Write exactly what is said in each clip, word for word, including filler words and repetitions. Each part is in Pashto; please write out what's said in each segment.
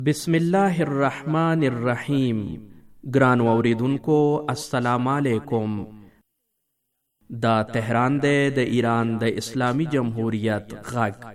بسم الله الرحمن الرحیم. ګران اوریدونکو السلام علیکم. دا تهران دی د ایران د اسلامی جمهوریت غږ.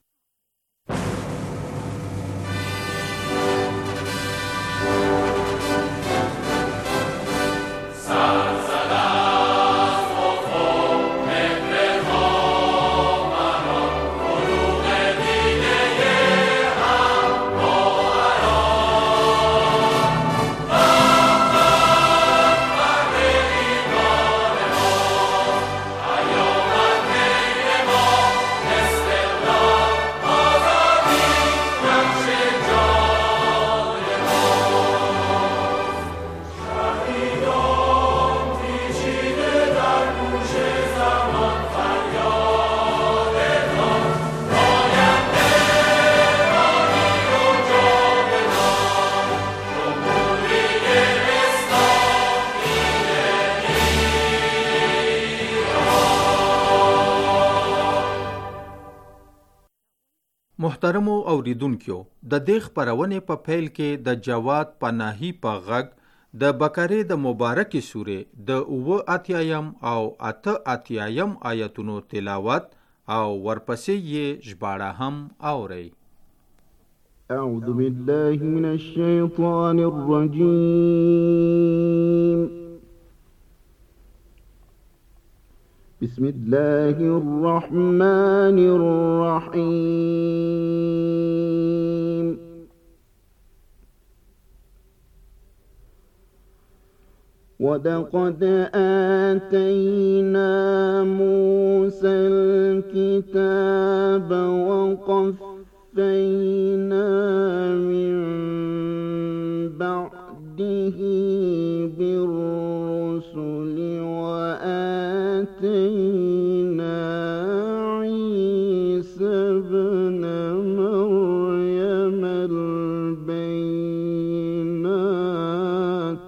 محترمو اوریدونکو، د دې خپرونې په پیل کې د جواد پناهي په غږ د بقرې د مبارکې سورې د اووه اتیایم او اته اتیایم آیتونو تلاوت او ورپسې یې ژباړه هم اورئ. اعوذ بالله من الشیطان الرجیم. بسم الله الرحمن الرحيم. ولقد آتينا موسى الكتاب وقفينا من بعده بالرسل وآتينا عيسى ابن مريم البينات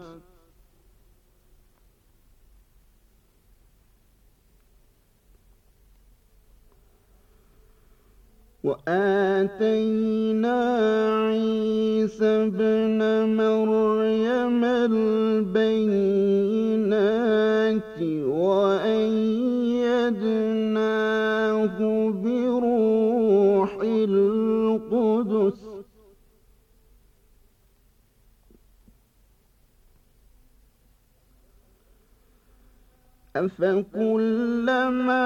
وآتينا عيسى ابن مريم البينات وأيدناه بروح القدس أفكلما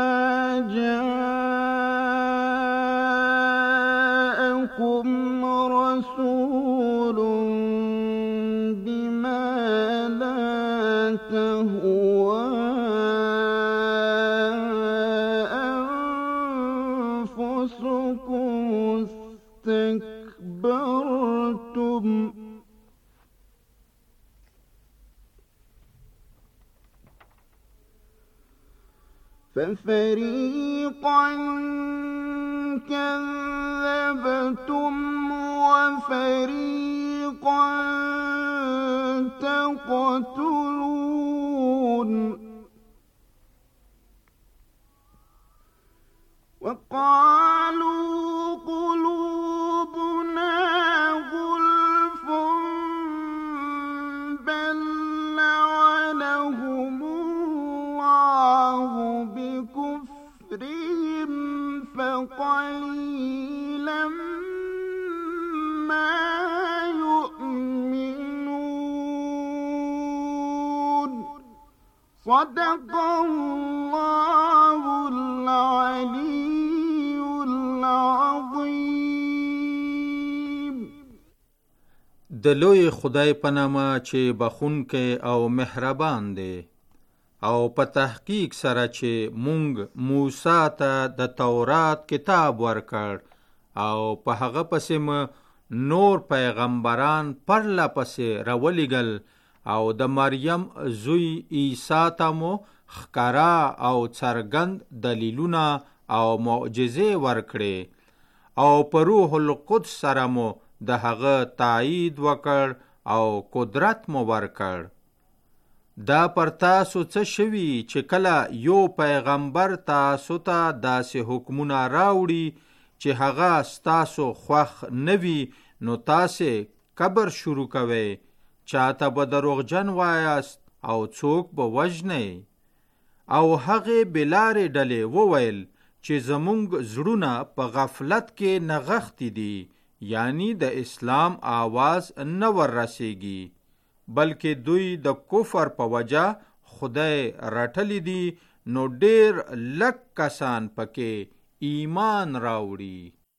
جاءكم رسول بما لا تهوى أنفسكم استكبرتم ففريقا كذبتم وفريقا تقتلون. وقالوا قلوبنا غلف بل لعنهم الله بكفرهم فقليلا ما يؤمنون. صدق الله العلي العظيم. د لوی خدای په نامه چې بخښونکی او مهربان دی، او په تحقیق سره چې مونږ موسی ته د تورات کتاب ورکړ او په هغه پسې م نور پیغمبران پرله پسې راولېږل او د مریم زوی عیسی ته مو ښکاره او څرګند دلیلونه او معجزې ورکړې او په روح القدس سره مو د هغه تایید وکړ او قدرت مو ورکړ. دا پر تاسو څه شوي چې کله یو پیغمبر تاسو ته داسې حکمونه راوړي چې هغه ستاسو خوښ نه وي، نو تاسې کبر شروع کوئ، چاته به دروغجن وایاست او څوک به وژنئ. او هغې بلارې ډلې وویل چې زمونږ زړونه په غفلت کې نغښتي دي، یعنی د اسلام آواز نه ور رسیږي، بلکې دوی د کفر په وجه خدای رټلی دي، نو ډیر لږ کسان پکې ایمان راوړي.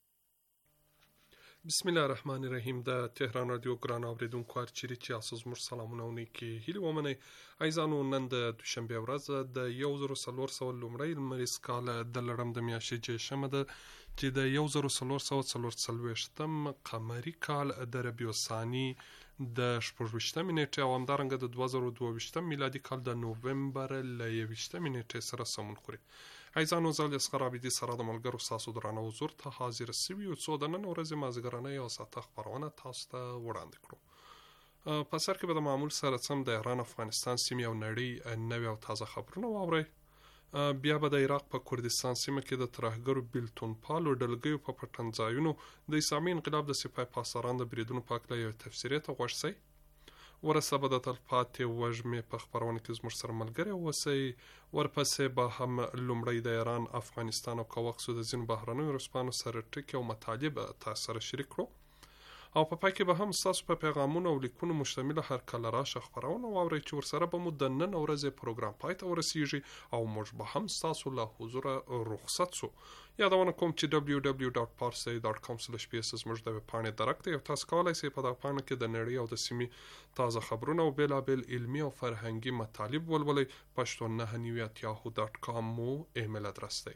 بسم الله الرحمن الرحیم. د تهران رادیو ګران اوریدونکو هر چیرې چې تاسو زموږ سلامونه او نیکې هیلې ومنئ. عزیزانو، نن د دوشنبې ورځ د یو زرو څلور سوه لومړی لمریز کال د لړم د میاشتې جشنبه ده، چې د یو زرو څلور سوه څلور څلوېښتم قمري کال د ربیع الثاني د شپږویشتمې نېټې او همدارنګه د دوه زره دوه ویشتم میلادي کال د نومبر له یوویشتمې نېټې سره سمون خوري. عزیزانو، زه اصغر عابدي سره د ملګرو ستاسو درانه حضور ته حاضر سوي یو څو د نن ورځې مازدیګرنۍ او ساعته خپرونه تاسو ته وړاندې کړو. په سر کې به د معمول سره سم د ایران، افغانستان سیمې او نړۍ نوې او تازه خبرونه واورئ. بیا به د عراق په کردستان سیمه کې د ترهګرو بیلتون پالو ډلګیو په پټنځایونو د اسلامي انقلاب د سپاه پاسداران د بریدونو په هکله یوې تبصرې ته غوږ شئ. ورسته به د تلپاتې وژمې په خپرونه کې زموږ سره ملګري اوسئ. ورپسې به هم لومړی د ایران، افغانستان او کوکسو د ځینو بهرنیو ورځپاڼو سره ټکي او مطالب تاسو سره شریک کړو، او په پای کې به هم ستاسو په پیغامونو او لیکونو مشتمله هر کله راشه خپرونه واورئ، چې ورسره به مو د نن ورځې پروګرام پای ته ورسیږي او موږ به هم ستاسو له حضوره رخصت سو. یادونه کوم چې دبلیو دبلیو ډاټ پارسی ډاټ کام سلیش پی اس زموږ د ویبپاڼې درک دی، او تاسو کولی شئ په دغه پاڼه کې د نړۍ او د سیمې تازه خبرونه او بېلابېل علمي او فرهنګي مطالب ولولئ. پښتو نهه نوي ات یاهو ډاټ کام مو ایمیل ادرس دی.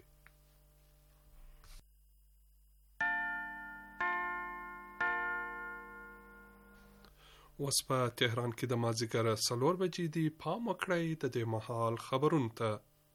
اوس په تهران کې د مازدیګر څلور بجې دي. پام وکړئ د دې مهال خبرونو ته.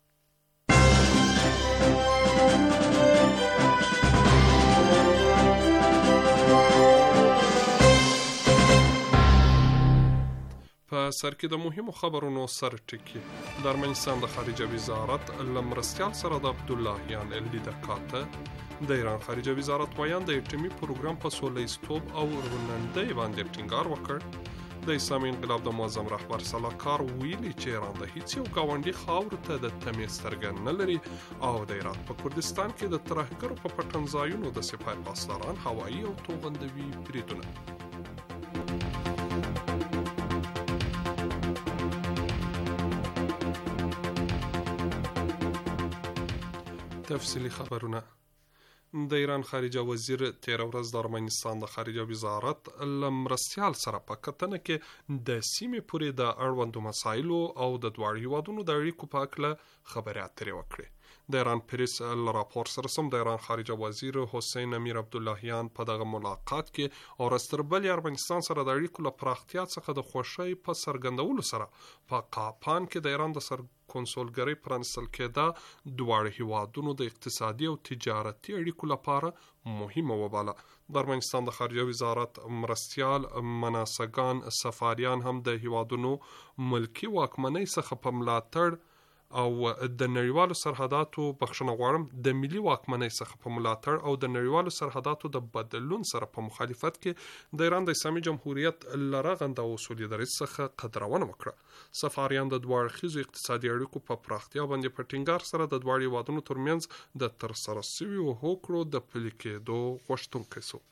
په سر کې د مهمو خبرونو سر ټکي. د ارمنستان د خارجه وزارت له مرستیال سره د عبداللهیان لیده کاته. د ایران خارجه وزارت ویان د اټومي پروګرام په سولیزتوب او رونندۍ باندې ټینګار وکړ. د اسلامي انقلاب د معظم رهبر سلاکار ویلي چې ایران د هیڅ یو ګاونډي خاورو ته د تمې سترګه نه لري، او د عراق په کردستان کې د ترهګرو په پټنځایونو د سپاه پاسداران هوایي او توغندوي بریدونه. تفصیلی خبرونه. د ایران خارجه وزیر تیره ورځ د ارمنستان د خارجه وزارت له مرستیال سره په کتنه کې د سیمې پورې د اړوندو مسایلو او د دواړو هیوادونو د اړیکو په هکله خبرې اترې وکړې. د ایران پریس له راپور سره سم د ایران خارجه وزیر حسین امیر عبداللهیان په دغه ملاقات کې او رستربل ارمنستان سره د اړیکو له پراختیا څخه د خوښۍ په څرګندولو سره په قاپان کې د ایران د سر کنسولګرۍ پرانستل کېده دواړو هیوادونو د اقتصادي او تجارتي اړیکو لپاره مهمه وباله. د ارمنستان د خارجه وزارت مرستیال مناسګان سفاریان هم د هیوادونو ملکی واکمنۍ څخه په ملاتړ او د نړیوالو سرحداتو بخښنه غواړم د ملي واکمنۍ څخه په ملاتړ او د نړیوالو سرحداتو د بدلون سره په مخالفت کې د ایران د اسلامي جمهوریت له رغنده او اصولي دریځ څخه قدرونه وکړه. سفاریان د دوه اړخیزو اقتصادي اړیکو په پراختیا باندې په ټینګار سره د دواړو هیوادونو ترمنځ د ترسره شویو هوکړو د پلي کېدو غوښتونکی سو.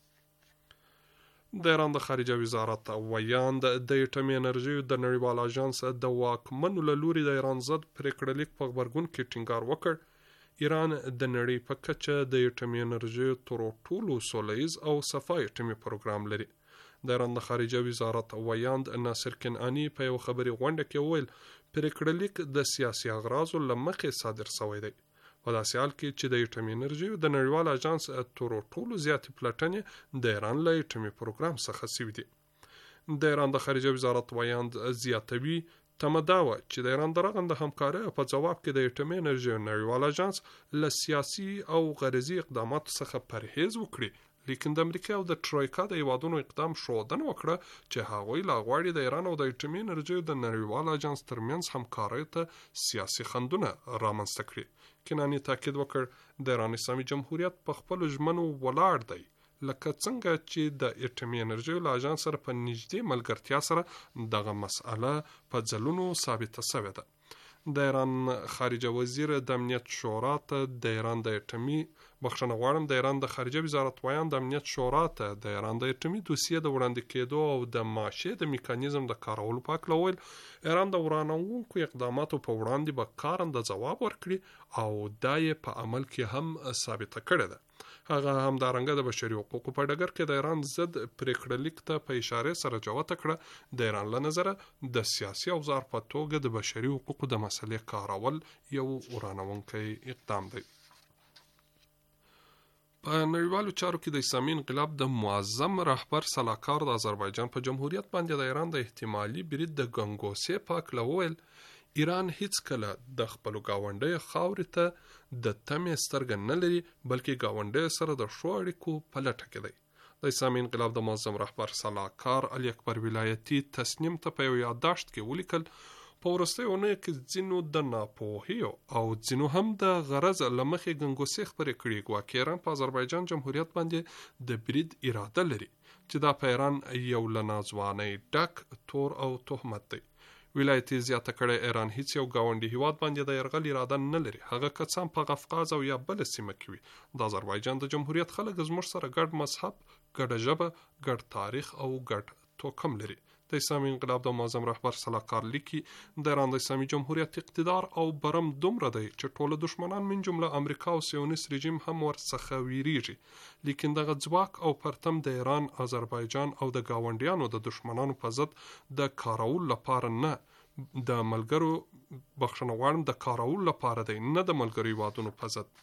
د ایران د خارجه وزارت ویان د اټومي انرژي د نړیوال اژانس د واکمنو له لوري د ایران ضد پریکړه لیک په غبرګون کې ټینګار وکړ. ایران د نړۍ په کچه د اټومي انرژي تر ټولو سوله ییز او صفا اټومي پروګرام لري. د ایران د خارجه وزارت ویان ناصر کنعانی په یو خبري غونډه کې وویل پریکړه لیک د سیاسي اغراضو له مخې صادر شوی دی. په داسې حال کې چې د اټومي انرژي د نړیوال اژانس تر ټولو زیاتې پلټنې د ایران له اټومي پروګرام څخه شوي دي. د ایران د خارجه وزارت ویان زیاتوي تمه دا وه چې د ایران د رغنده همکارۍ په ځواب کې د اټومي انرژي نړیوال اژانس له سیاسي او غرضي اقداماتو څخه پرهیز وکړي، لیکن د امریکا او د ټرویکا د هیوادونو اقدام ښودنه وکړه چې هغوی لا غواړي د ایران او د اټومي انرژي د نړیوال اژانس ترمنځ همکارۍ ته سیاسي خنډونه رامنځته کړي. کنانی تاکید وکړ د ایران اسلامي جمهوریت په خپلو ژمنو ولاړ دی لکه څنګه چې د اټومي انرژۍ له اژانس سره په نږدې ملګرتیا سره دغه مسأله په ځلونو ثابته شوې ده. د ایران خارجه وزیر د امنیت شورا ته د ایران د اټومي بخښنه غواړم د ایران د خارجه وزارت ویان د امنیت شورا ته د ایران د اټومي دوسیې د وړاندې کېدو او د ماشې د میکانیزم د کارولو په هکله وویل ایران د ورانوونکو اقداماتو په وړاندې به کارنده ځواب ورکړي او دا یې په عمل کې هم ثابته کړې ده. هغه همدارنګه د بشري حقوقو په ډګر کې د ایران ضد پریکړه لیک ته په اشاره سره جوته کړه د ایران له نظره د سیاسي اوزار په توګه د بشري حقوقو د مسلې کارول یو ورانوونکی اقدام دی. په نړیوالو چارو کې د اسلامي انقلاب د معظم رهبر سلاکار د آذربایجان په جمهوریت باندې د ایران د احتمالي برید د ګنګوسې په هکله وویل ایران هیڅ کله د خپلو ګاونډیو خاورې ته د تمې سترګه نه لري بلکې ګاونډیو سره د ښو اړیکو په لټه کې دی. د اسلامي انقلاب د معظم رهبر سلاکار علي اکبر ولایتي تصنیم ته په یو یادداشت کې ولیکل په وروستیو اونیو کې ځینو د ناپوهیو او ځینو هم د غرض له مخې ګنګوسې خپرې کړي ګواکې ایران په آذربایجان جمهوریت باندې د برید اراده لري چې دا په ایران یو له ناځوانۍ ډک تور او تهمت دی. ولایتي زیاته کړی ایران هیڅ یو ګاونډي هیواد باندې د یرغل اراده نه لري هغه که څه هم په قفقاز او یا بله سیمه کې وي. د آذربایجان د جمهوریت خلک زموږ سره ګډ مذهب ګډه ژبه ګډ تاریخ او ګډ توکم لري. د اسلامي انقلاب د معظم رهبر سلاکار لیکي د ایران د اسلامي جمهوریت اقتدار او برم دومره دی چې ټوله دشمنان من جمله امریکا او سیونیست رژیم هم ورڅخه ویریږي لیکن دغه ځواک او پرتم د ایران آذربایجان او د ګاونډیانو د دشمنانو په ضد د کارول لپاره نه د ملګرو بخښنه غواړم د کارول لپاره دی نه د ملګرو هیوادونو په ضد.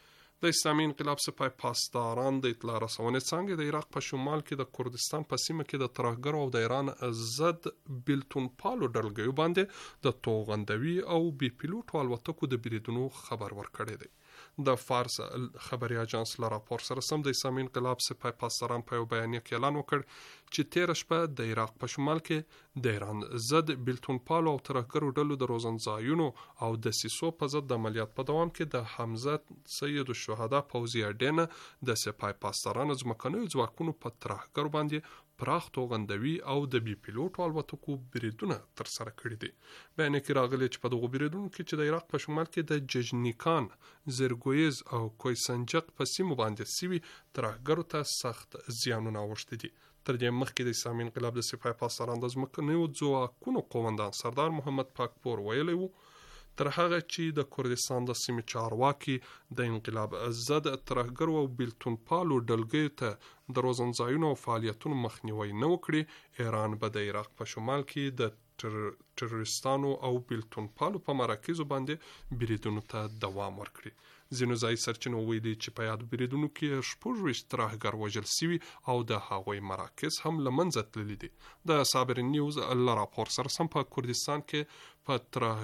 د اسلامي انقلاب سپاه پاسداران د اطلاع رسونې څانګې د عراق په شمال کې د کردستان په سیمه کې د ترهګرو او د ایران ضد بیلتون پالو ډلګیو باندې د توغندوي او بي پیلوټو الوتکو د بریدونو خبر ورکړی دی. د فارس خبري اژانس له راپور سره سم د اسلامي انقلاب سپاه پاسداران په یو بیانیه کې اعلان وکړ چې تیره شپه د عراق په شمال کې د ایران ضد بیلتون پالو او ترهګرو ډلو د روزنځایونو او د سیسو په ضد د عملیات په دوام کې د حمزه سید الشهدا پوځي اډې د سپاه پاسدارانو ځمکنیو ځواکونو په ترهګرو باندې پراخ توغندوي او د بي پیلوټو الوتکو بریدونه ترسره کړي دي. بیانیه کې راغلي چې په دغو بریدونو کې چې د عراق په شمال کې د ججنیکان زرګویز او کویسنجق په سیمو باندې سوي ترهګرو ته سخت زیانونه اوښتي دي. تر دې مخکې د اسلامي انقلاب د سپاه پاسدارانو د ځمکنیو ځواکونو قومندان سردار محمد پاکپور ویلی وو تر هغه چې د کردستان د سیمې چارواکي د انقلاب ضد ترهګرو او بیلتون پالو ډلګیو ته د روزنځایونو او فعالیتونو مخنیوی نه وکړي ایران به د عراق په شمال کې د ترورستانو او بیلتون پالو په مراکزو باندې بریدونو ته دوام ورکړي. ځینو ځایي سرچینو ویلي چې په یادو بریدونو کې شپږ ویشت ترهګر وژل سوي او د هغوی مراکز هم له منځه تللي دي. د صابرین نیوز له راپور سره سم په کردستان کې په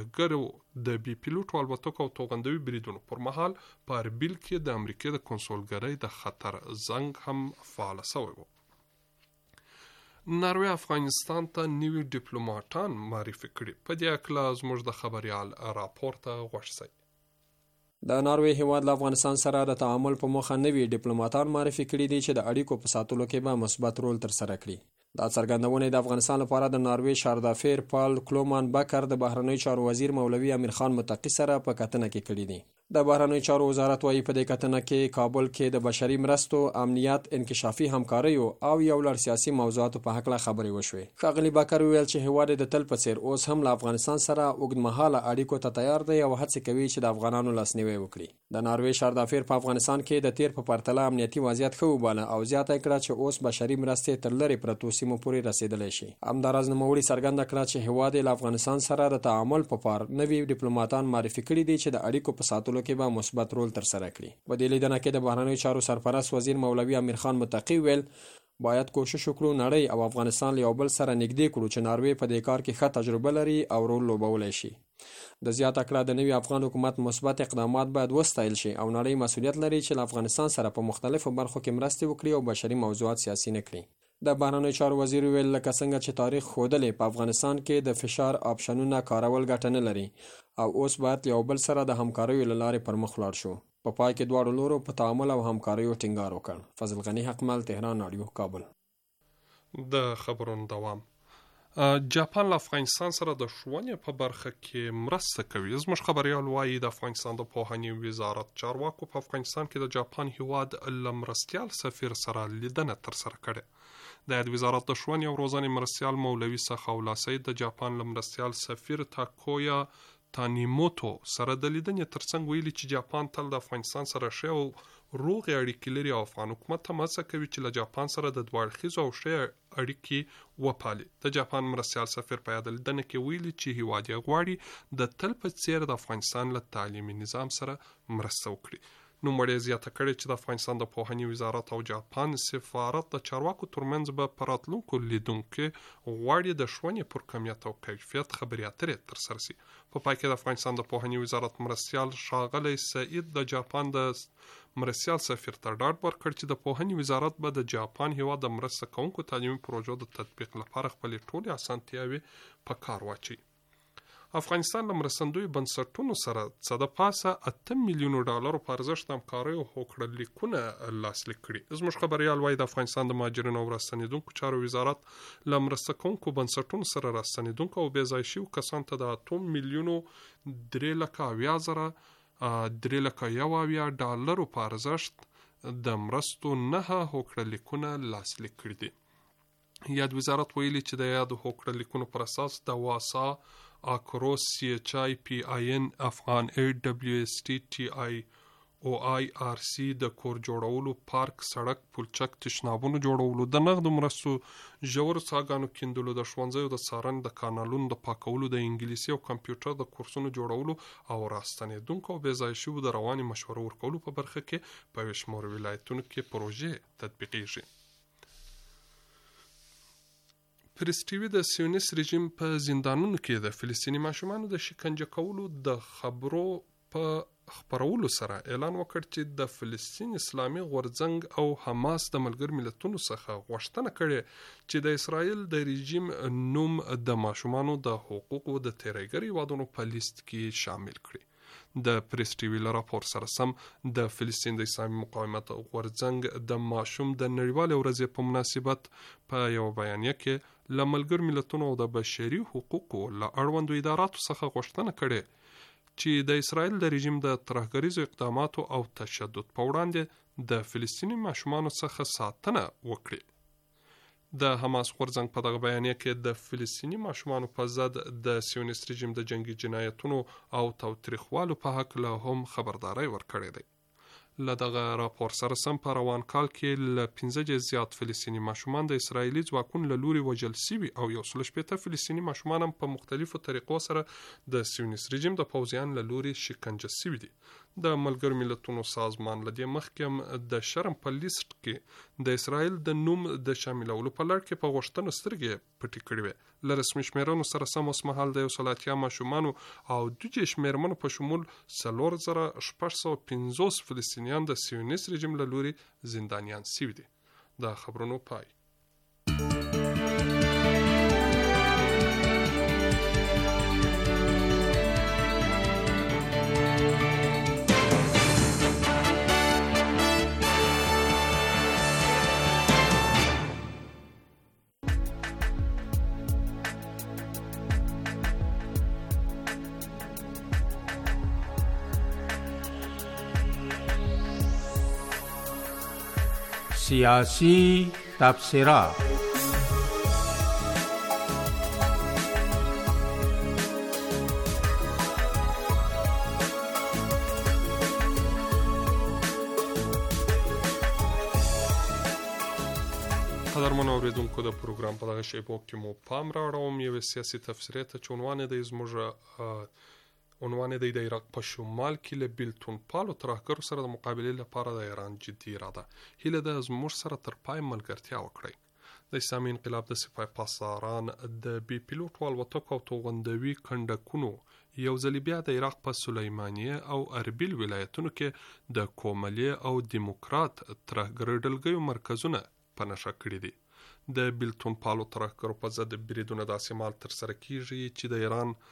ترهګرو د بي پیلوټو الوتکو او توغندوي بریدونو پر مهال په اربیل کې د امریکې د کنسولګرۍ د خطر زنګ هم فعال شوی و. ناروې افغانستان ته نوي ډیپلوماټان معرفي کړي. په دې هکله زموږ د خبریال راپور ته غوږ شئ. د ناروې هیواد له افغانستان سره د تعامل په موخه نوي ډیپلوماټان معرفي کړي دي چې د اړیکو په ساتلو کې به مثبت رول ترسره کړي. دا څرګندونه د افغانستان لپاره د ناروې شاردافیر پال کلومان بکر د بهرنیو چارو وزیر مولوي امیر خان متقي سره په کتنه کې کړي دي. د بهرنیو چارو وزارت وايي په دې کتنه کې کابل کې د بشري مرستو، امنیت، انکشافي همکاریو او یو لړ سیاسي موضوعاتو په هکله خبرې وشوې. ښاغلي بکر وویل چې هیواد د تل په څیر اوس هم له افغانستان سره اوږدمهاله اړیکو ته تیار دی او هڅې کوي چې د افغانانو لاسنیوی وکړي. د ناروې شاردافیر په افغانستان کې د تیر په پرتله امنیتي وضعیت ښه وباله او زیاته کړه چې اوس بشري مرستې تر لرې پرتو سیمو پورې رسیدلی شي. همداراز نوموړي څرګنده کړه چې هیواد له افغانستان سره د تعامل په پار نوي ډیپلوماټان معرفي کړي دي چې د اړیکو په ساتلو کې به مثبت رول ترسره کړي. په دې لیدنه کې د بهرنیو چارو سرپرست وزیر مولوي امیر خان متقي ویل باید کوشش وکړو نړۍ او افغانستان له یو بل سره نږدې کړو چې ناروې په دې کار کې ښه تجربه لري او رول لوبولی شي. د زیاته کړه د نوي افغان حکومت مثبت اقدامات باید وستایل شي او نړۍ مسؤلیت لري چې له افغانستان سره په مختلفو برخو کې مرستې وکړي او بشري موضوعات سیاسي نه کړي. د بهرنیو چارو وزیر ویل لکه څنګه چې تاریخ ښودلی په افغانستان کې د فشار آپشنونه کارول ګټه نه لري او اوس باید یو بل سره د همکاریو له لارې پر مخ ولاړ شو. په پا پای کې دواړو لورو په تعامل او همکاریو ټینګار وکړ. فضل غني حقمل، تهران رادیو، کابل. د خبرونو دوام. جاپان له افغانستان سره د ښوونې په برخه کې مرسته کوي. زموږ خبریال وایي د افغانستان د پوهنې وزارت چارواکو په افغانستان کې د جاپان هیواد له مرستیال سفیر سره لیدنه ترسره کړې. د یاد وزارت د ښوونې او روزنې مرستیال مولوي سخاولا سید د جاپان له مرستیال سفیر تاکویا تانیموتو سره د لیدنې ترڅنګ ویلي چې جاپان تل د افغانستان سره ښې او روغې اړیکې لري او افغان حکومت ته هڅه کوي چې له جاپان سره د دوه اړخیزو او ښې اړیکې وپالي. د جاپان مرستیال سفیر په یاد لیدنه کې ویلي چې هیواد یې غواړي د تل په څیر د افغانستان له تعلیمي نظام سره مرسته وکړي. نوموړی زیاته کړې چې د افغانستان د پوهنې وزارت او جاپان سفارت د چارواکو ترمنځ به په راتلونکو لیدونکو کې غواړي د ښوونې پر کمیت او کیفیت خبرې اترې ترسره شي. په پای کې د افغانستان د پوهنې وزارت مرستیال ښاغلی سعید د جاپان د مرستیال سفیر ته ډاډ ورکړ چې د پوهنې وزارت به د جاپان هیواد د مرسته کوونکو تعلیمي پروژو د تطبیق لپاره خپلې ټولې اسانتیاوې په کار واچوي. افغانستان له مرستندویو بنسټونو سره څه د پاسه اته میلیونو ډالرو په ارزښت همکارۍ او هوکړه لیکونه لاسلیک کړي. زموږ خبریال وایي د افغانستان د مهاجرینو او راستنېدونکو چارو وزارت له مرسته کوونکو بنسټونو سره راستنېدونکو او بې ځای شویو کسانو ته د اتو میلیونو درې لکه اویا زره درې لکه یو اویا ډالرو په ارزښت د مرستو نهه هوکړه لیکونه لاسلیک کړي دي. یاد وزارت ویلي چې د یادو هوکړه لیکونو پر اساس د واسا اکروس سی ایچ آی پی آی ان افغان ایډ دبلیو ایس ټي ټي آی او آی آر سی د کور جوړولو پارک سړک پلچک تشنابونو جوړولو د نغدو مرستو ژورو څاګانو کیندلو د ښوونځیو د څارنې د کانالونو د پاکولو د انګلیسي او کمپیوټر د کورسونو جوړولو او راستنېدونکو او بې ځای شویو د رواني مشورو ورکولو په برخه کې په یو شمېر ولایتونو کې پروژې تطبیقیږي. پرسټیوي د سیونیست رژیم په زندانونو کې د فلسطیني ماشومانو د شکنجه کولو د خبرو په خبرولو سره اعلان وکړ چې د فلسطین اسلامي غورځنګ او حماس د ملګر ملتونو څخه غوښتنه کړې چې د اسرائیل د رژیم نوم د ماشومانو د حقوقو د تیریګر هیوادونو په لیست کې شامل کړي. د پرسټیوي له راپور سره سم د فلسطین د اسلامي مقاومت غورځنګ د ماشوم د نړیوالې ورځې په مناسبت په یو بیانیه کې له ملګر ملتونو او د بشري حقوقو له اړوندو اداراتو څخه غوښتنه کړې چې د اسرائیل د رژیم د ترهګریزو اقداماتو او تشدد په وړاندې د فلسطیني ماشومانو څخه ساتنه وکړي. د حماس غورځنګ په دغه بیانیه کې د فلسطیني ماشومانو په ضد د سیونیست رژیم د جنگي جنایتونو او تاوتریخوالو په حق له هم خبرداري ورکړې ده. له دغه راپور سره سم په روان کال کې له پنځه جزو زیات فلسطیني ماشومان د اسرایلي ځواکونو له لوري وژل شوي او یو سل شپېته فلسطیني ماشومان هم په مختلفو طریقو سره د سیونیست رژیم د پوځیانو له لوري شکنجه شوي دي. د ملګر ملتونو سازمان له دې مخکې د شرم په لیست کې د اسرائیل د نوم د شاملولو په لړ کې په غوښتنو سترګې پټې کړې وې. له رسمي شمېرنو سره سم اوسمهال د یو سل اتیا ماشومانو او دوه دېرش مېرمنو په شمول څلور زره شپږ سوه پنځوس فلسطینیان د سیونیست رژیم له لوري زندانیان شوي دي. د خبرونو پای. سیاسی تبصرات. قدرمنو اوریدونکو د پروګرام په دغه شیبو کې مو پام راوړم یو سیاسي تفسیرات چې عنوان دی زموږ عنوان دی د عراق په شمال کې له بیلتون پالو ترهګرو سره د مقابلې لپاره د ایران جدي اراده هیله ده زموږ سره تر پای ملګرتیا وکړي. د اسلامي انقلاب د سپاه پاسداران د بي پیلوټ والوتکو او توغندوي کنډکونو یو ځل بیا د عراق په سلیمانیه او اربیل ولایتونو کې د کوملي او دیموکرات ترهګر ډلګیو مرکزونه په نشه کړي دي. د بیلتون پالو ترهګرو په ضد بریدونه داسې مهال ترسره کیږي چې د ایران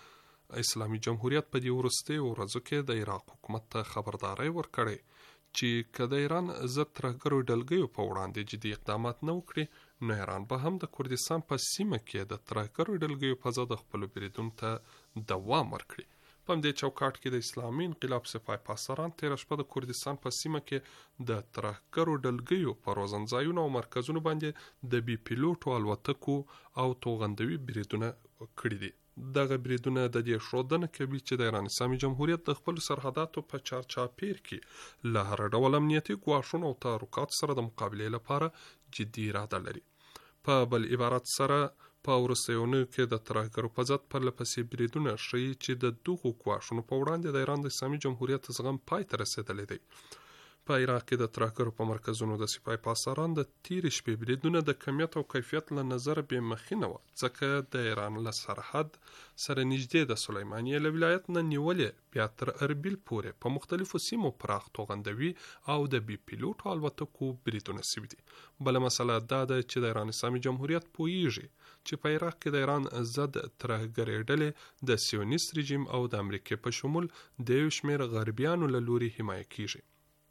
اسلامي جمهوریت په دې وروستیو ورځو کې د عراق حکومت ته خبرداری ورکړی چې که د ایران ضد ترهګرو ډلګیو په وړاندې جدي اقدامات نه وکړي نو ایران به هم د کردستان په سیمه کې د ترهګرو ډلګیو په ضد خپلو بریدونو ته دوام ورکړي. په همدې چوکاټ کې د اسلامي انقلاب سپاه پاسداران تېره شپه د کردستان په سیمه کې د ترهګرو ډلګیو په روزنځایونو او مرکزونو باندې د بي پیلوټو الوتکو او توغندوي بریدونه کړي دي. دغه بریدونه د دې ښودنه کوي چې د ایران اسلامي جمهوریت د خپلو سرحداتو په چارچاپیر کې له هر ډول امنیتي ګواښونو او تحرکاتو سره د مقابلې لپاره جدي اراده لري. په بل عبارت سره په وروستیونو کې د ترهګرو په ضد پرله پسې بریدونه ښیي چې د دغو ګواښونو په وړاندې د ایران د اسلامي جمهوریت زغم پای ته رسېدلی دی. په عراق کې د ترهګرو په مرکزونو د سپاه پاسداران د تیرې شپې بریدونه د کمیت او کیفیت له نظره بې مخینه وه، ځکه د ایران له سرحد سره نږدې د سلیمانیې له ولایت نه نیولې بیا تر اربیل پورې په مختلفو سیمو پراخ توغندوي او د بي پیلوټو الوتکو بریدونه سوي دي. بله مسله دا ده چې د ایران اسلامي جمهوریت پوهیږي چې په عراق کې د ایران ضد ترهګرې ډلې د سیونیست رژیم او د امریکې په شمول د یو شمېر غربیانو له لوري حمایه کیږي.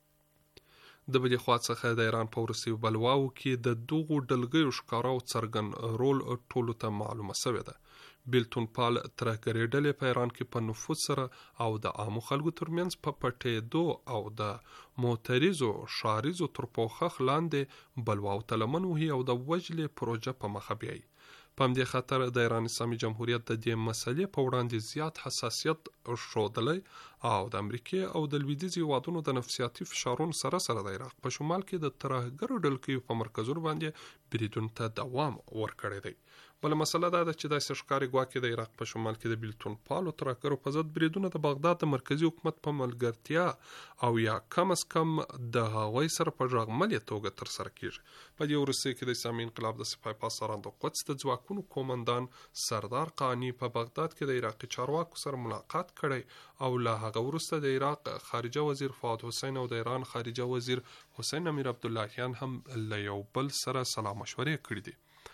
د بلې خوا څخه د ایران په وروستیو بلواو کې د دغو ډلګیو ښکاره او څرګند رول ټولو ته معلومه سوې ده. بیلتون پال ترهګرې ډلې په ایران کې په نفوذ سره او د عامو خلکو ترمنځ په پټېدو او د معترضو شاریزو تر پوښښ لاندې بلواو ته لمن وهي او د وژلې پروژه په مخه بیایي. په همدې خاطر د ایران اسلامي جمهوریت د دې مسلې په وړاندې زیات حساسیت ښودلی او د امریکې او د لویدیځو هېوادونو د نفسیاتي فشارونو سره سره د عراق په شمال کې د ترهګرو ډلګیو په مرکزونو باندې بریدونو ته دوام ورکړی دی. بله مسله دا ده چې داسې ښکاري ګواکې د عراق په شمال کې د بیلتون پالو ترهګرو په ضد بریدونه د بغداد د مرکزي حکومت په ملګرتیا او یا کم از کم د هغوی سره په غږملې توګه ترسره کیږي. په دې وروستیو کې د اسلامي انقلاب د سپاه پاسداران د قدس د ځواکونو قومندان سردار قانی په بغداد کې د عراقي چارواکو سره ملاقات کړی او له هغه وروسته د عراق خارجه وزیر فؤاد حسین او د ایران خارجه وزیر حسین امیر عبداللهیان هم له یو بل سره سلا مشورې کړي دي.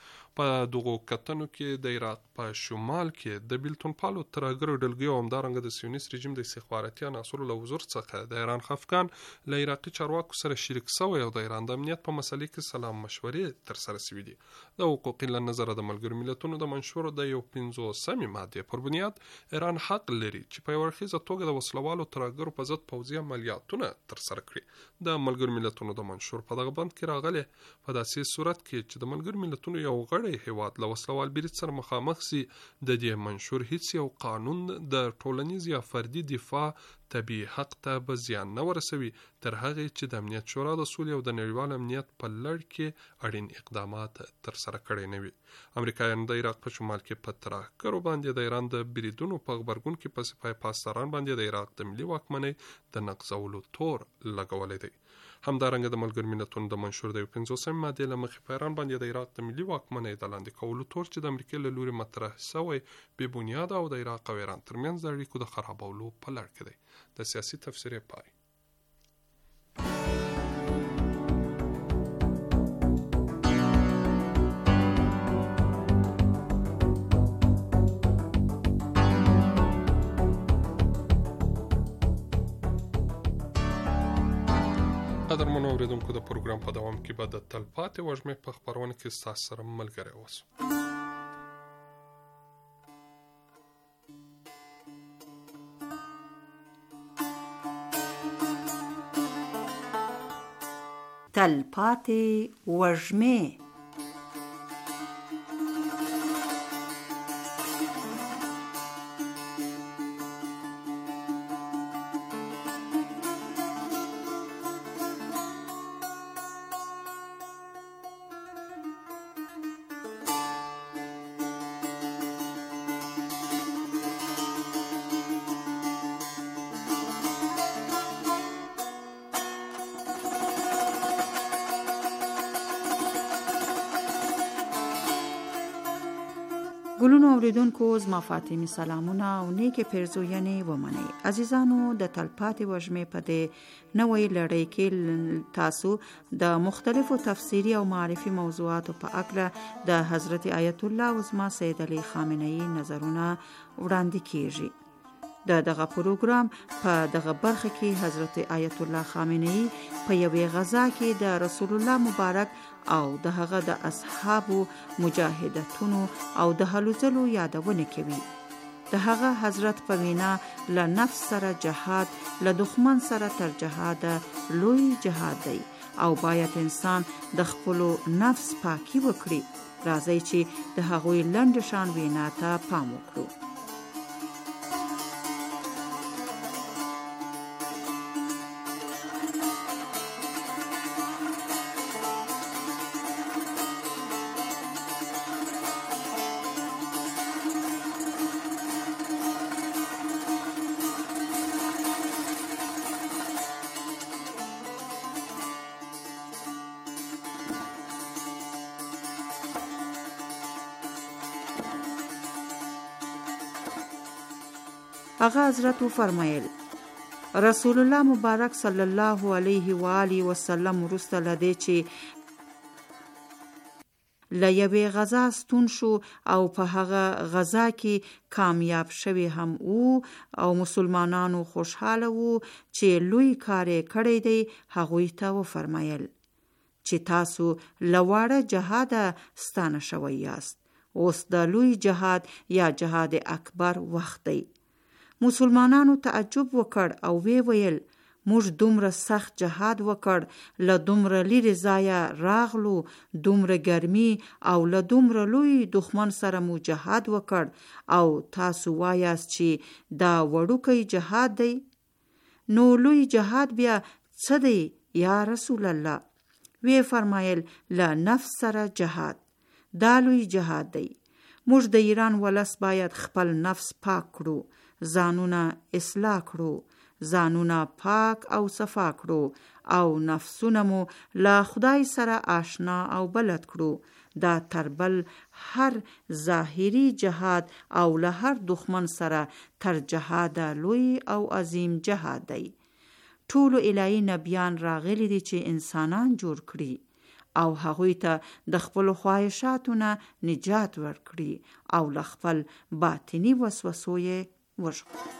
په دغو کتنو کې د عراق په شمال کې د بیلتون پالو ترهګرو ډلګیو او همدارنګه د سیونیست رژیم د استخباراتي عناصرو له حضور څخه د ایران خفګان له عراقي چارواکو سره شریک سوی او د ایران د امنیت په مسلې کې سلا مشورې ترسره سوي دي. د حقوقي له نظره د ملګرو ملتونو د منشور د یو پنځوسمې مادې پر بنیاد ایران حق لري چې په یوه اړخیزه توګه د وسلوالو ترهګرو په ضد پوځي عملیاتونه ترسره کړي. د ملګرو ملتونو د منشور په دغه بند کې راغلی په داسې صورت کې چې د ملګرو ملتونو یو غړی هیواد له وسلوال برید سره مخامخ سي د دې منشور هیڅ یو قانون د ټولنیز یا فردي دفاع طبیعي حق ته به زیان نه ورسوي تر هغې چې د امنیت شورا د سولې او د نړیوال امنیت په لړ کې اړین اقدامات ترسره کړي نه وي. امریکایانو د عراق په شمال کې په ترهګرو باندې د ایران د بریدونو په غبرګون کې په سپاه پاسداران باندې د عراق د ملي واکمنۍ د نقضولو تور لګولی دی. همدارنګه د ملګرو ملتونو د منشور د یو پنځوسمې مادې له مخې په ایران باندې د عراق د ملي واکمنۍ د لاندې کولو تور چې د امریکې له لوري مطرح سوی بې بنیاده او د عراق او ایران ترمنځ د اړیکو د خرابولو په لړ کې دی. د سیاسي تفسیر پای. قدرمنو اوریدونکو د پروګرام په دوام کې به د تلپاتې وږمې په خپرونه کې ستاسو سره ملګری اوسو. تلپاتې وږمې. ګلونو اوریدونکو زما فاطمي سلامونه او نیکه پیرزوینې ومنئ. عزیزانو د تلپاتې وژمې په دې نوې لړۍ کې تاسو د مختلفو تفسیری او معرفي موضوعاتو په اړه د حضرت آیت الله عظما سید علی خامنه‌ای نظرونه وړاندې کیږي. د دغه پروګرام په دغه برخه کې حضرت آیت الله خامنه‌ای په یوې غزا کې د رسول الله مبارک او د هغه د اصحابو مجاهدتونو او د هلوځلو یادونه کوي. د هغه حضرت په وینا له نفس سره جهاد له دښمن سره تر جهاد لوی جهاد دی او باید انسان د خپل نفس پاکي وکړي. راځي چې د هغوی لنډ شان وینا ته پام وکړو. هغه حضرت فرمایل رسول الله مبارک صلی الله علیه و آله وسلم ورسته لدی چې لایوي غزا ستون شو او په هغه غزا کې کامیاب شوی هم او او مسلمانانو خوشحاله وو چې لوی کار کړی دی. هغوی ته و فرمایل چې تاسو لواړه جهاد ستانه شوی یاست. اوس د لوی جهاد یا جهاد اکبر وخت دی. مسلمانانو تعجب وکړ او وی ویل موږ دومره سخت جهاد وکړ له دومره لرې ځایه راغلو دومره ګرمي او له دومره لوی دښمن سره مو جهاد وکړ او تاسو وایاست چې دا وړوکی جهاد دی. نو لوی جهاد بیا څه دی یا رسول الله؟ وی فرمایل له نفس سره جهاد دا لوی جهاد دی. موږ د ایران ولس باید خپل نفس پاک کړو، ځانونه اصلاح کړو، ځانونه پاک او صفا کړو او نفسونه مو له خدای سره آشنا او بلد کړو. دا تربل هر ظاهری جهاد او له هر دښمن سره تر جهاد لوی او عظیم جهاد دی. ټول الهی نبیان راغلي دي چې انسانان جوړ کړي او هغوی ته د خپل خواهشاتو نه نجات ورکړي او له خپل باطنی وسوسو یې وژغوري.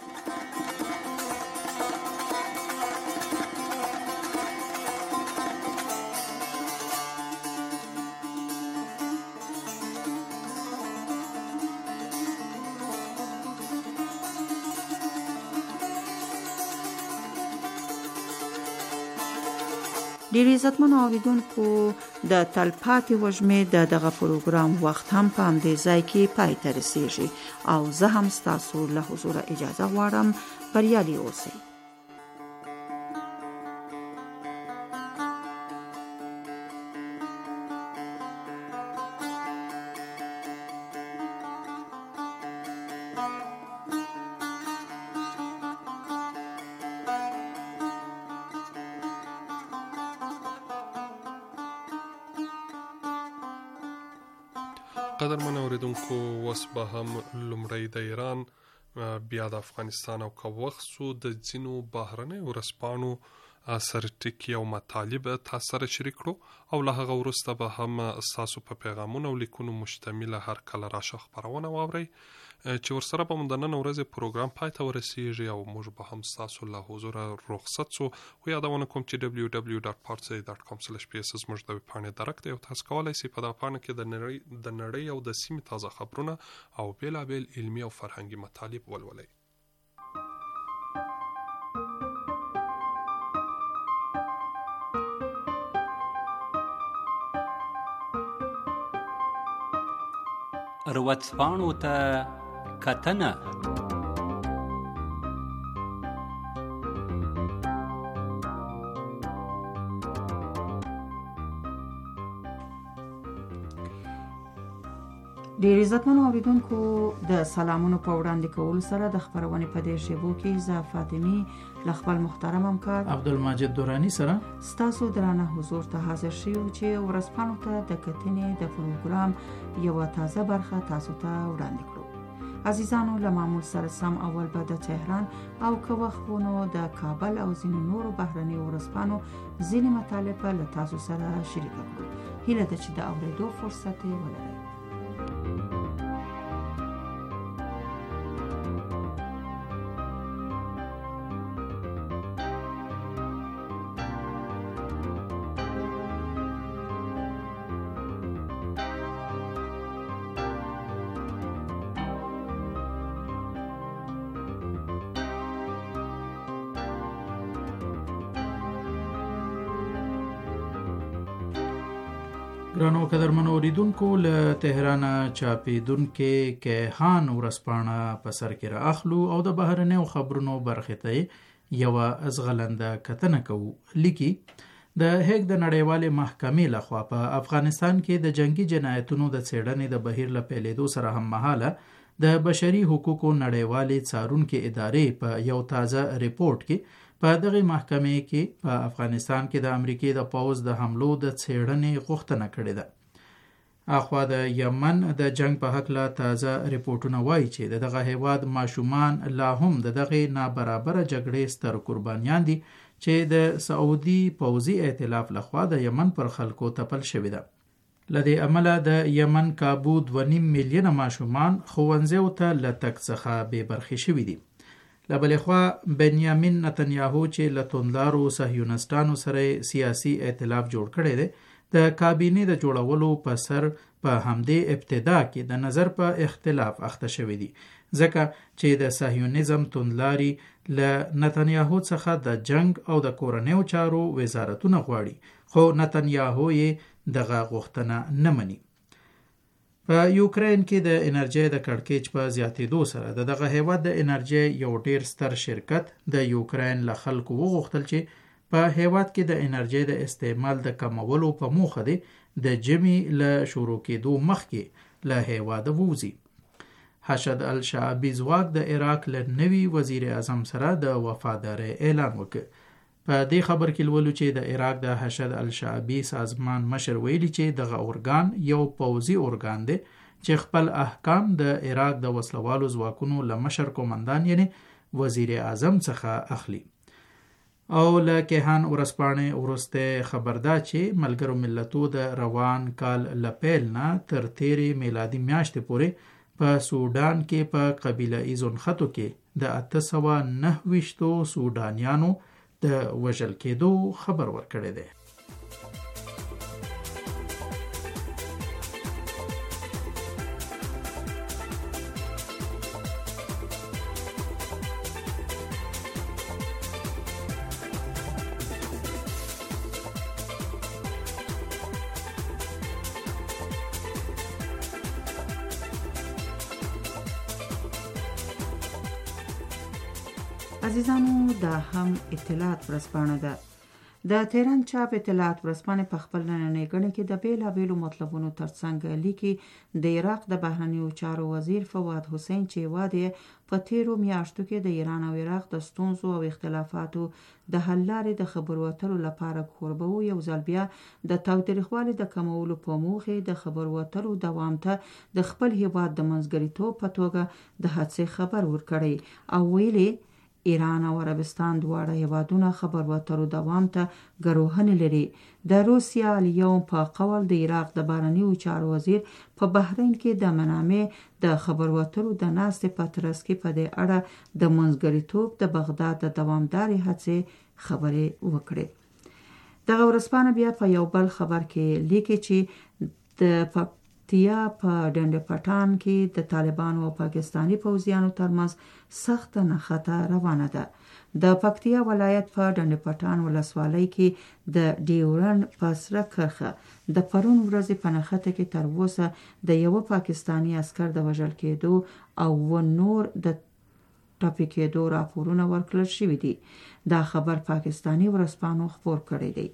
ډیر عزتمن اوریدونکو د تلپاتې وژمې د دغه پروګرام وخت هم په همدې ځای کې پای ته رسیږي او زه هم ستاسو له حضور اجازه غواړم. بریالي اوسئ. قدرمن اوریدونکو اوس به هم لومړی د ایران بیا د افغانستان او که وخت سو د ځینو بهرنیو ورځپاڼو سره ټکي او مطالب تاسو سره شریک کړو او له هغه وروسته به هم ستاسو په پیغامونو او لیکونو مشتمله هر کله راشه خپرونه واورئ چې ورسره به مو د نن ورځې پروګرام پای ته ورسیږي او موږ به هم ستاسو له حضوره رخصت سو. خو یادونه کوم چې دبلیو دبلیو ډاټ پارسي ډاټ کام سلیش پی اس زموږ د ویبپاڼې درک دی او تاسو کولی شئ په دغه پاڼه کې د نړۍ د نړۍ او د سیمې تازه خبرونه او بېلابېل علمي او فرهنګي مطالب ولولئ. ورځپاڼو ته کتنه. ډیر عزتمن اوریدونکو د سلامونو په وړاندې کولو سره د خبرونې په دې شیبو کې زه فاطمی له خپل محترم همکار عبدالمجید دورانی سره ستاسو درانه حضور ته حاضر شوو چې ورځپاڼو ته د کتنې د پروګرام یوه تازه برخه تاسو ته وړاندې کړو. عزیزانو له معمول سره سم اول به د تهران او که وخت و نو د کابل او ځینو نورو بهرنیو ورځپاڼو ځینې مطالب له تاسو سره شریکه کړو. هیله ده چې د اورېدو فرصت یې ولرئ. ګرانو قدرمنو اوریدونکو له تهران چاپیدونکو کیهان ورځپاڼه په سر کې را اخلو او د بهرنیو خبرونو برخې ته یوه ازغلنده کتنه کوو. لیکي د هیګ د نړیوالې محکمې لخوا په افغانستان کې د جنگي جنایتونو د څېړنې د بهیر له پیلېدو سره هم مهاله د بشري حقوقو نړیوالې څارونکې ادارې په یو تازه ریپورت کې په دغه محکمې کې په افغانستان کې د امریکې د پوځ د حملو د څېړنې غوښتنه کړې ده. اخوا د یمن د جنگ په هکله تازه ریپورټونه وایي چې دغه هیواد ماشومان لا هم د دغه نابرابره جګړې ستر قربانیان دي چې د سعودي پوځي ائتلاف لخوا د یمن پر خلکو تپل شوې ده. لدې عمله د یمن کابو دوه نیم میلیونه ماشومان ښوونځیو ته له تګ څخه بې برخې شوي دي. له بلې خوا بنیامین نتنیاهو چې له توندلارو صهیونیستانو سره سیاسي ائتلاف جوړ کړی دی د کابینې د جوړولو په سر په همدې ابتدا کې د نظر په اختلاف اخته شوی دی، ځکه چې د صهیونیزم توندلاري له نتنیاهو څخه د جنگ او د کورنیو چارو وزارتونه غواړي، خو نتنیاهو یې دغه غوښتنه نه مني. په یوکرین کې د انرژي د کړکېچ په زیاتېدو سره د دغه هیواد د انرژي یو ډیر ستر شرکت د یوکرین له خلکو وغوښتل چې په هیواد کې د انرژي د استعمال د کمولو په موخه دی د جمی له شروع کېدو مخکې له هیواده ووځي. حشد الشعبي ځواک د عراق له نوي وزیر اعظم سره د وفادارۍ اعلان وکړ. په دې خبر کې لولو چې د عراق د حشد الشعبي سازمان مشر ویلي چې دغه ارګان یو پوځي ارګان دی چې خپل احکام د عراق د وسلوالو ځواکونو له مشر قومندان یعنی وزیر اعظم څخه اخلي. او له کیهان ورځپاڼې وروسته خبر ده چې ملګرو ملتو د روان کال له پیل نه تر تیرې میلادي میاشتې پورې په سودان کې په قبیله ایزونخطو کې د اته سوه نهه ویشتو سودانیانو د وژل کېدو خبر ورکړی دی. عزیزانو دا هم اطلاعات ورځپاڼه ده. د تهران چاپ اطلاعات ورځپاڼې په خپل نننۍ ګڼه کې د بیلابیلو مطلبونو ترڅنګ لیکي د عراق د بهرنیو چارو وزیر فواد حسین چې واده په تیرو میاشتو کې د ایران او عراق د ستونزو او اختلافاتو د حل لارې د خبرو اترو لپاره کوربه و، یو ځل بیا د تاوتریخوالي د کمولو په موخې د خبرو اترو دوام ته د خپل هیواد د منځګړیتوب په توګه د هڅې خبر ورکړی او ویلي ایران او عربستان دواړه هیوادونه خبرو اترو دوام ته ګروهنې لري. د روسیا الیوم په قول د عراق د بهرنیو چارو وزیر په بحرین کې د منامې د خبرو اترو د ناستې په ترڅ کې په دې اړه د منځګړیتوب د بغداد د دوامدارې هڅې خبرې وکړې. دغه ورځپاڼه بیا په یو بل خبر کې لیکي چې د پکتیا په ډنډ پټان کې د طالبانو او پاکستاني پوځیانو ترمنځ سخت نښته روانه ده. د پکتیا ولایت په ډنډ پټان ولسوالۍ کې د ډیورنډ په سره کرښه د پرون ورځې په نښته کې تر اوسه د یو پاکستاني عسکر د وژل کېدو او و نور د ټپي کېدو راپورونه ورکړل شوي دي. دا خبر پاکستاني ورځپاڼو خپور کړی دی،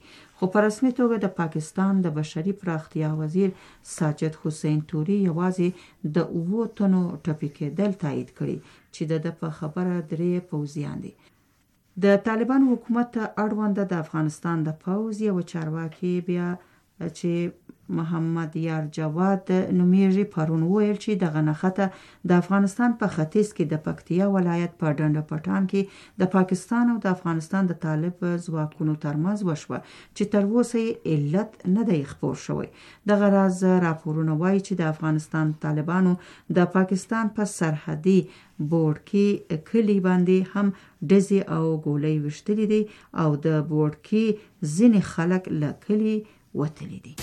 خو په رسمي توګه د پاکستان د بشري پراختیا وزیر ساجد حسین توري یوازې د اوو تنو ټپي کېدل تایید کړي چې د ده په خبره درې پوځیان دي. د طالبان حکومت اړونده د افغانستان د پوځ یو چارواکي بیا چې محمد یار جواد نومیږي پرون ویل چې دغه نښته د افغانستان په ختیځ کې د پکتیا ولایت په ډنډ پټان کې د پاکستان او د افغانستان د طالب ځواکونو ترمنځ وشوه چې تر اوسه یې علت نه دی خپور شوی. دغه راز راپورونه وایي چې د افغانستان طالبانو د پاکستان په سرحدي بورډ کې کلی باندې هم ډزې او ګولۍ وشتلې دي او د بورډ کې ځینې خلک له کلي وتلي دي.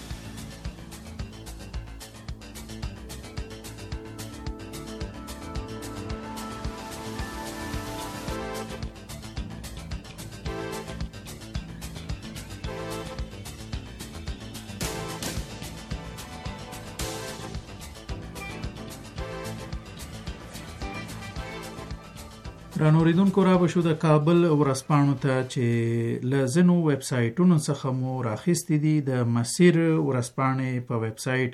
رانوریدونکو را بشو د کابل ورسپانو ته چې لزنو ویب سایټونو څخه مو راخیستي دي. د مسیر ورسپانې په ویب سایټ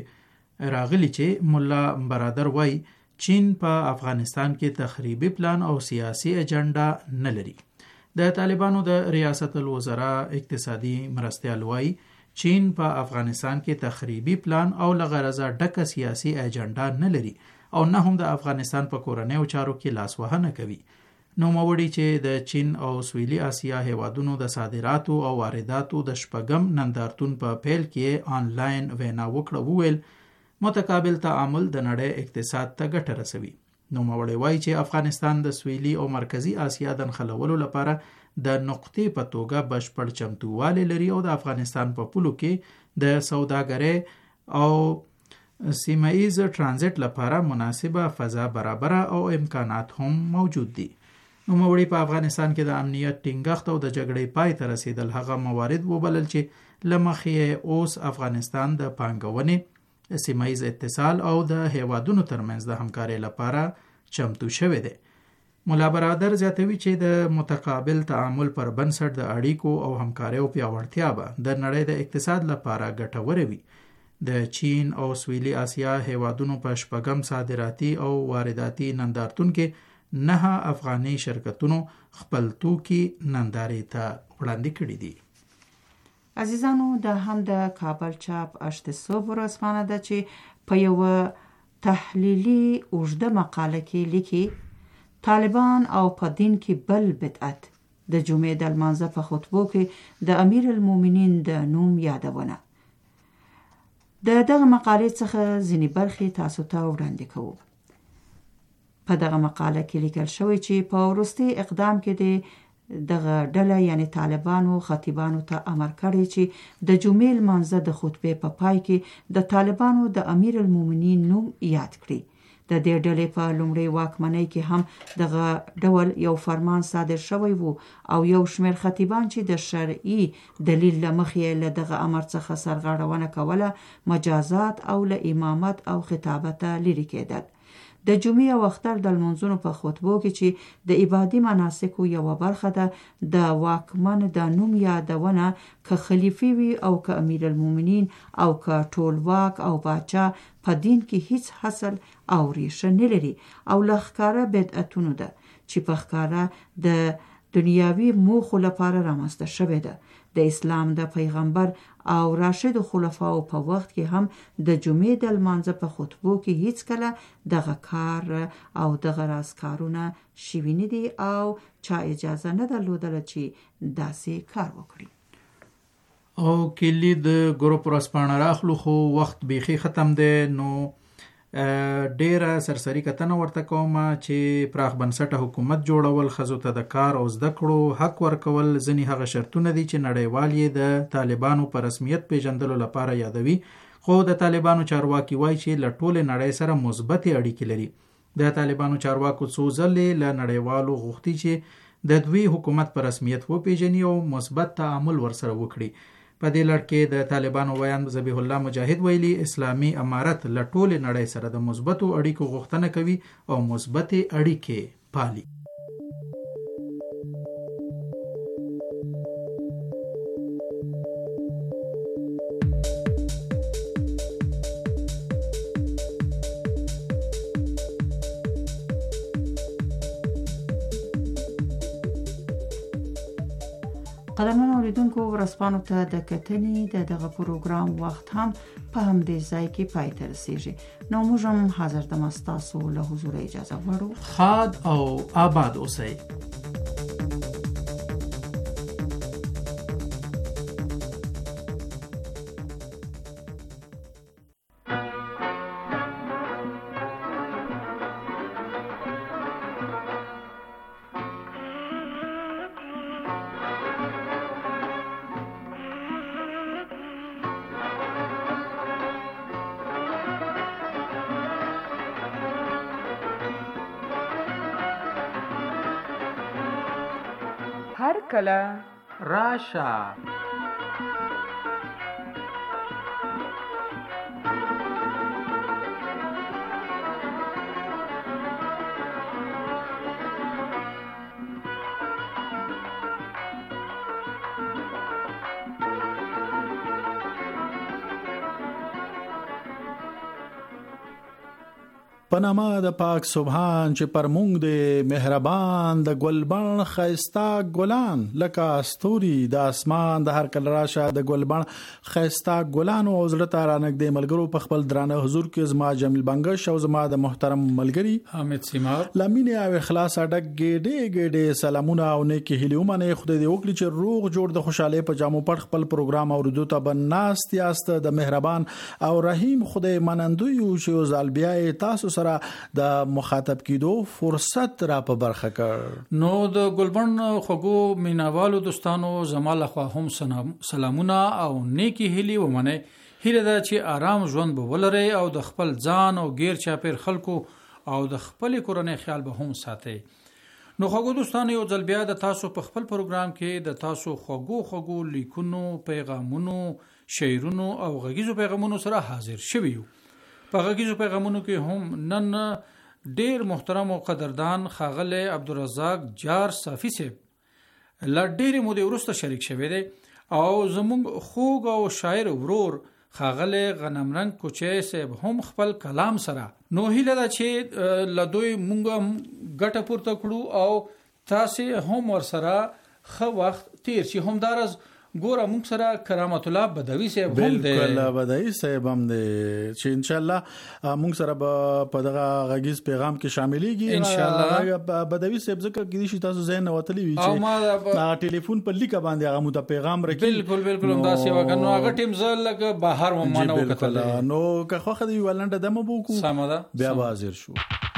کې راغلی چې مولا برادر وای چین په افغانستان کې تخریبي پلان او سیاسي اجنډا نه لري. د طالبانو د ریاست الوزرا اقتصادي مرستیال وای چین په افغانستان کې تخریبي پلان او لغرضه ډکه سیاسي اجنډا نه لري او نه هم د افغانستان په کورنیو چارو کې لاسوهنه کوي. نو موړي چې د چین او سویلي آسیا هیوادونو د صادراتو او وارداتو د شپږم نندارتون په پیل کې آنلاین وینا وکړه وویل متقابل تعامل د نړۍ اقتصاد ته ګټه رسوي. نو موړي وایي چې افغانستان د سویلي او مرکزی آسیا د نښلولو لپاره د نقطې په توګه بشپړ چمتووالی لري او د افغانستان په پولو کې د سوداګرۍ او سیمایز ترانزیت لپاره مناسبه فضا برابره او امکانات هم موجود دي. نو موړي په افغانستان کې د امنیت ټینګښت او د جګړې پای ته رسیدل هغه موارد وبلل چې لمخې اوس افغانستان د پانګونې سیمایز اتصال او د هیوادونو ترمنځ د همکارۍ لپاره چمتو شوی دی. مولا برادر زیاتوي چې د متقابل تعامل پر بنسټ د اړیکو او همکاریو پیاوړتیا به د نړۍ د اقتصاد لپاره ګټوره وي. د چین او سویلي آسیا هیوادونو په شپږم صادراتي او وارداتي نندارتون کې نه افغاني شرکتونو خپل توکي نندارې ته وړاندې کړي دي. عزیزانو د هم د کابل چاپ اشته صبح ورځپاڼه ده چې په یو تحلیلي اوږده مقاله کې لیکي طالبان او په دین کې بل بدعت د جمعې د لمانځه په خطبو کې د امیر المؤمنین د نوم یادونه. د دغه مقالې څخه ځینې برخې تاسو ته وړاندې کوو. په دغه مقاله کې لیکل شوی چې په وروستي اقدام کې د دغه ډله یعنی طالبانو خطیبانو ته امر کړی چې د جمعې لمانځه د خطبې په پای کې د طالبانو د امیر المؤمنین نوم یاد کړي. د دې ډلې په لومړۍ واکمنۍ کې هم دغه ډول یو فرمان صادر شوی وو او یو شمېر خطیبان چې د شرعي دلیل له مخې له دغه امر څخه سرغړونه کوله مجازات او له امامت او خطابت لرې کېدل. د جمعې او اختر د لمونځونو په خطبو کې چې د عبادي مناسکو یوه برخه ده د واکمن د نوم یادونه که خلیفه وي او که امیر المؤمنین او که ټولواک او باچا په دین کې هیڅ حاصل او ریشه نه لري او له ښکاره بدعتونو ده چې په ښکاره د دنیاوي موخو لپاره رامنځته شوې ده. د اسلام د پیغمبر او راشد خلفاو په وخت کې هم د جمعې د لمانځه په خطبو کې هیڅ کله دغه کار او دغه راز کارونه شوي نه دي او چا اجازه نه درلودله چې داسې کار وکړي. او کلی د ګروپ ورځپاڼه راخلو خو وخت بیخي ختم دی. نو ډیره سرسری کتنه ورته کوم چې پراخ بنسټه حکومت جوړول، ښځو ته د کار او زده کړو حق ورکول ځینې هغه شرطونه دي چې نړیوال یې د طالبانو په رسمیت پیژندلو لپاره یادوي. خو د طالبانو چارواکي وایي چې له ټولې نړۍ سره مثبتې اړیکې لري. د طالبانو چارواکو څو ځلې له نړیوالو غوښتي چې د دوی حکومت په رسمیت وپیژني او مثبت تعامل ورسره وکړي. په دې لړ کې د طالبانو ویان ذبیح الله مجاهد ویلي اسلامي امارت له ټولې نړۍ سره د مثبتو اړیکو غوښتنه کوي او مثبتې اړیکې پالي. قدرمن اوریدونکو ورسپانو ته د کتنې د دغه پروګرام وخت هم په همدې ځای کې پای ته رسیږي. نو موږ هم حاضر د مستاسو له حضور اجازه غواړو. خاد او آباد اوسئ. هر کله راشه. پنامه د پاک سبحان چې پر مونږ د مهربان د ګلبن خيستا ګلان لکه استوري د اسمان د هر کله راشه د ګلبن خيستا ګلان او زړه رانګ د ملګرو په خپل درانه حضور کې زما جمیل بنگش او زما د محترم ملګری حامد سیمار لامینه او اخلاص اډک ګډه ګډه سلامونه او نیکی هلیومنه خدای دې وکړي چې روغ جوړ د خوشاله په جامو پټ خپل پروګرام اوریدو ته بناست یاست د مهربان او رحیم خدای منندوی او چې زالبیا تاسو د مخاطب کېدو فرصت را په برخه کړ. نو د ګلبن خوګو مینوالو دوستانو زماله خو هم سلامونه او نیکی هلی ومنه هیله ده چې آرام ژوند به ولري او د خپل ځان او غیر چاپیر خلکو او د خپل کورنۍ خیال به هم ساتي. نو خوګو دوستانو یو ځل بیا د تاسو په خپل پروګرام کې د تاسو خوګو خوګو لیکونو پیغامونو شعرونو او غږیزو پیغامونو سره حاضر شوي یو. په غږیزو پیغامونو کې هم نن ډیر محترم او قدردان خاغله عبدالرزاق جار صافی صاحب لا ډیر مو د ورسته شریک شوی دی او زموږ خوږ او شاعر ورور خاغله غنمرنګ کوچې صاحب هم خپل کلام سره نو هیله ده چې لدوی مونږه ګټه پورته کړو او تاسو هم ور سره خو وخت تیر شي. هم دارز ګوره موږ سره کرامت الله بدوی صاحب هم دی. بالکل بدوی صاحب هم دی چې ان شاء الله موږ سره په دغه غږیز پیغام کې شاملېږي ان شاء الله. بدوی صاحب ځکه کې شي تاسو زین وتلی وی چې ما ټلیفون په لیکه باندې هغه مو ته پیغام راکې. بالکل بالکل هم دا سی وکنو هغه ټیم زل لګ بهر و مانو وکړه. نو که خو خدای ولنده دمو بوکو سمدا بیا حاضر شو.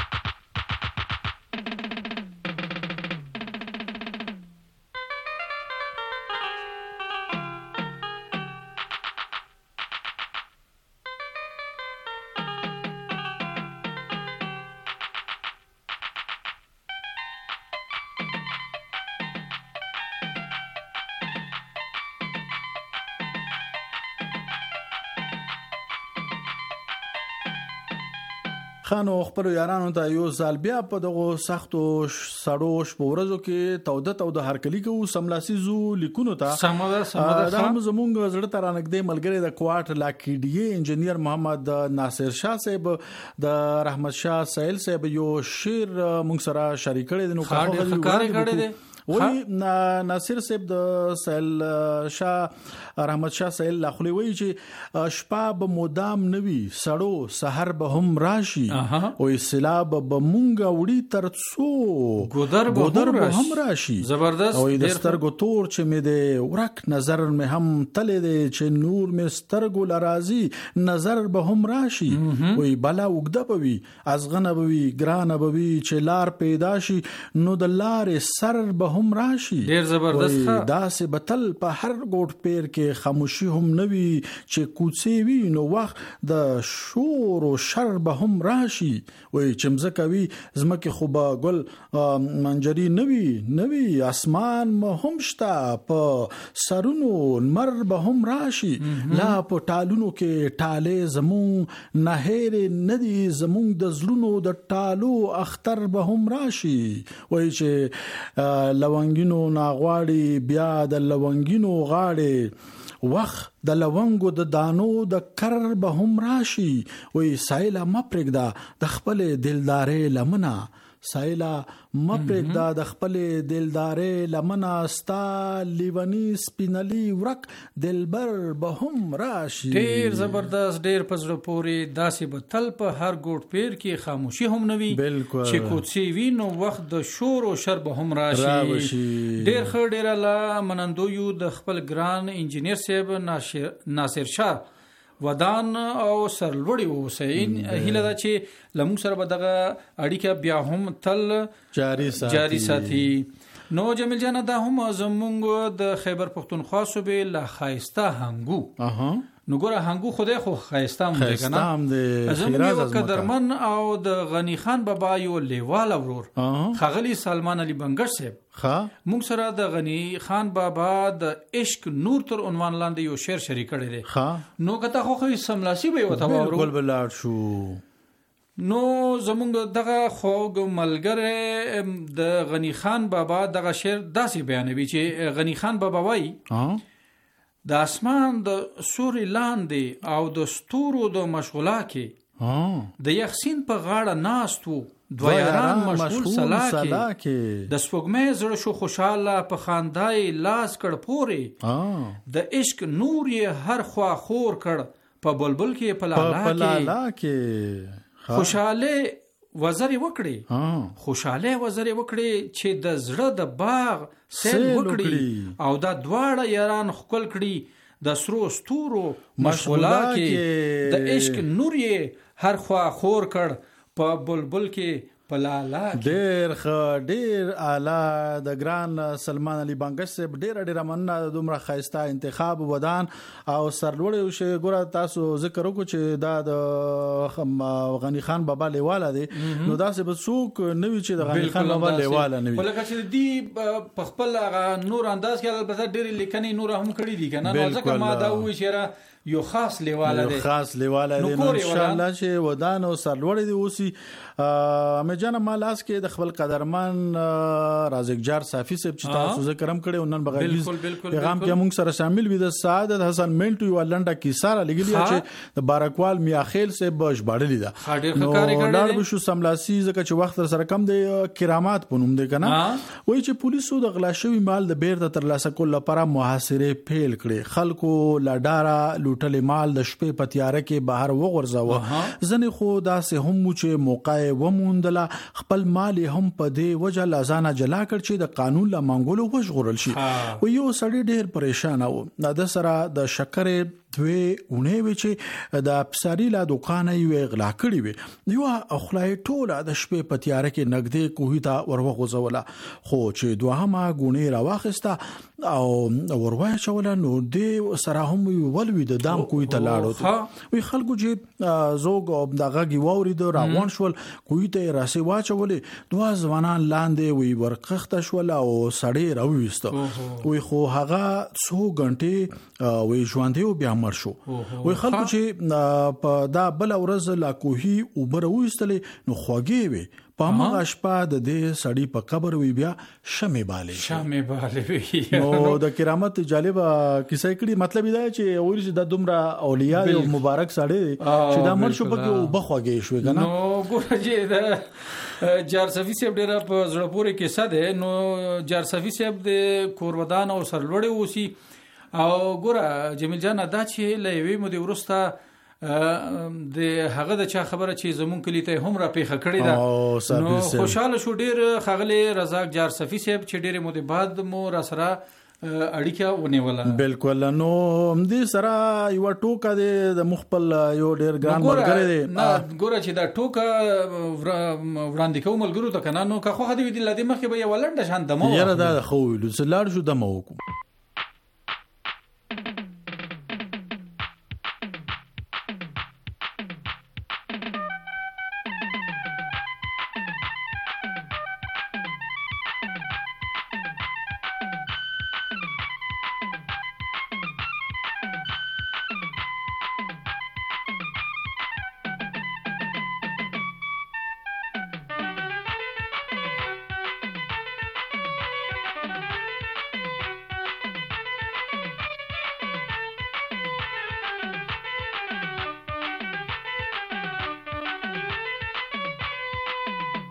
خانو خپل یارانو ته یو ځل بیا په دغه سختو سړو شپو ورځو کې توده توده هرکلی کو سملاسي زو لیکونو ته سمدا سمدا دا هم زمونږ زړه ته رانګدې ملګری د کوارټ لاکیډي انجنیر محمد ناصر شاه صاحب د رحمت شاه سهیل صاحب یو شعر مونږ سره شریک کړی د نو کار کړی دی وی ناصر صاحب د سهیل شاه رحمت شاه سهیل لاخلی وی چې شپه به مدام نوي سړو سحر به هم راشي او اسلام به مونږه وړي ترڅو ګودر به هم راشي زبردست. او د سترګو تور چې مې د ورک نظر مې هم تلې دی چې نور مې سترګو لرازي نظر به هم راشي وی بلا وګده بوي ازغنه بوي ګرانه بوي چې لار پیدا شي نو د لارې سر به هم راشي. ډیر زبردست. داسې بتل په هر ګوټ پیر کې خاموشي هم نوي چې کوڅې وي نو وخت د شور او شر به هم راشي. وای چمزه کوي زمکه خو به ګل منجري نوي نوي اسمان مه هم شتا په سرونو مر به هم راشي. لا په ټالونو کې ټاله زمون نهر ندي زمون د زړونو د ټالو اختر به هم راشي. وای چې لونګینو ناغواړي بیا د لونګینو غاړي وخت د لونګو د دانو د کر به هم راشي. وای سایله مپرګدا د خپل دلدارې لمنه سایلا مپرګدا د خپل دلدارې لمنه ستا لیونی سپینلی ورک دلبر به هم راشي. ډیر زبردست، ډیر پزړه پوري، داسې به تل په هر ګوټ پیر کې خاموشي هم نوي چې کوڅې وي نو وخت د شور او شر به هم راشي. ډیر ښه، ډیر الله منندو یو د خپل ګران انجینیر صاحب ناصر شاه ودان او سرلوړي اوسئ. هیله ده چې لمو سره به دغه اړیکه بیا هم تل جاری ساتي جاری ساتي. نو جمیل جان دا هم زمونږ د خیبر پختونخوا صوبې لا خایسته هنګو اها نو ګوره هنګو خدای خو خایسته هم دی کنه، زمونږ یو قدرمن او د غنی خان بابا یو لیوال ورور خغلی سلمان علی بنگش صاحب ښه مونږ سره د غنی خان بابا د عشق نور تر عنوان لاندې یو شعر شریک کړی دی. ښه نو کته خو خو سملاسی به وته ورو بالکل بلاړ شو. نو زمونږ دغه خوږ ملګری د غنی خان بابا دغه شعر داسې بیانوي چې غنی خان بابا وایي د اسمان د سوري لاندې او د ستورو د مشغولا کې د یخسین په غاړه ناست وو دوه یاران مشغول سلا کې د سپوږمۍ زړه شو خوشاله په خاندای لاس کړ پورې د عشق نور یې هر خوا خور کړ په بلبل کې په لالا کې خوشاله وزرې وکړي خوشاله وزرې وکړي چې د زړه د باغ سیل وکړي او دا دواړه یاران خپل کړي د سرو ستورو مشغولا کې د عشق نور یې هر خوا خور کړ په بلبل کې پلالا. ډیر ښه، ډیر اعلی د ګران سلمان علی بنگش صاحب، ډیر ډیر مننه دومره خایسته انتخاب ودان او سرلوړی شي. ګوره تاسو ذکر وکړو چې دا د غنی خان بابا لیواله دی نو داسې به څوک نوي چې د غنی خان بابا لیواله نوي ولکه چې دی په خپل نور انداز کې البته ډیر لیکنې نور هم کړی دي کنه، نو ځکه ما دا وی چې یو خاص لیواله دی یو خاص لیواله دی نو ان شاء الله چې ودان او سرلوړی دی اوسي. ا جان مالاس کې د خپل قدرمن رازقجار صافي صاحب چې تاسو ذکر هم کړی ونن بغلیز پیغام کې موږ سره شامل وي د سعادت حسن منټو یو لنډه کیسه لګلی چې د بارکوال میاخیل صاحب بشبړلی دا نو لاړ بشو سملاسي ځکه چې وخت سره کم دی کرامات پونوم دی کنه وای چې پولیسو د غلا شوی مال د بیرته ترلاسه کول لپاره محاصره پیل کړي، خلکو لاډارا لوټل مال د شپې په تیاره کې بهر وغورځاوه. ځنې خو داسې هم چې موقع وموندله خپل مال هم په دې وجه لازانه جلا کړ چې د قانون لا منګولو وژغورل شي. و یو سړی ډیر پریشان و، د سره د شکرې دوی اونې وی چې د افسری لا دکان یې اغلا کړی وي یو اخلای ټوله د شپې په تیاره کې نګدې کوهی ته ورغوځوله، خو چې دوهمه غونې راواخسته او ورواي چوله نو دې سره هم ولوي د دام کوهی ته لاړو. وی خلکو چې زوګ او دغه گیووري د راغون شول کوهی ته راسي واچولې دوه ځوانان لاندې وی ورخخته شول او سړی راويسته. وی خو هغه څو غنټې وی ژوندې بیا مرشو. وی خلکو چې په دا بل ورځ لا کوهی اوبر وېستلې نو خوږې وي په هغه شپه د دې سړی په قبر وی بیا شمه بالي شمه بالي وی نو د کرامت جالب کیسه کړي، مطلب دا چې اوري چې د دومره اولیاء او مبارک سړی چې دا مرشو په کې وبخوږې شو کنه. نو ګوره چې دا جار صفی صاحب ډیر په زړه پورې کیسه ده. نو جار صفی صاحب د کورودان او سرلوړی اوسي او ګوره جمیل جان دا چې لوي مو دی ورسته د هغه د چا خبره چې زمون کلی ته هم را پیخه کړی دا نو خوشاله شو ډیر خغلی رزاق جار صفی صاحب چې ډیر مو دی بعد مو را سره اړیکه ونیوله. بالکل نو دې سره یو ټوکا د مخبل یو ډیر ګران ملګری دی نه ګوره چې دا ټوکا وړاندې کوم ملګرو ته کنه نو که خو هدي وی د لدی مخه به یو لنډه شان دمو یره دا خو ویلو سلاړ شو دمو کو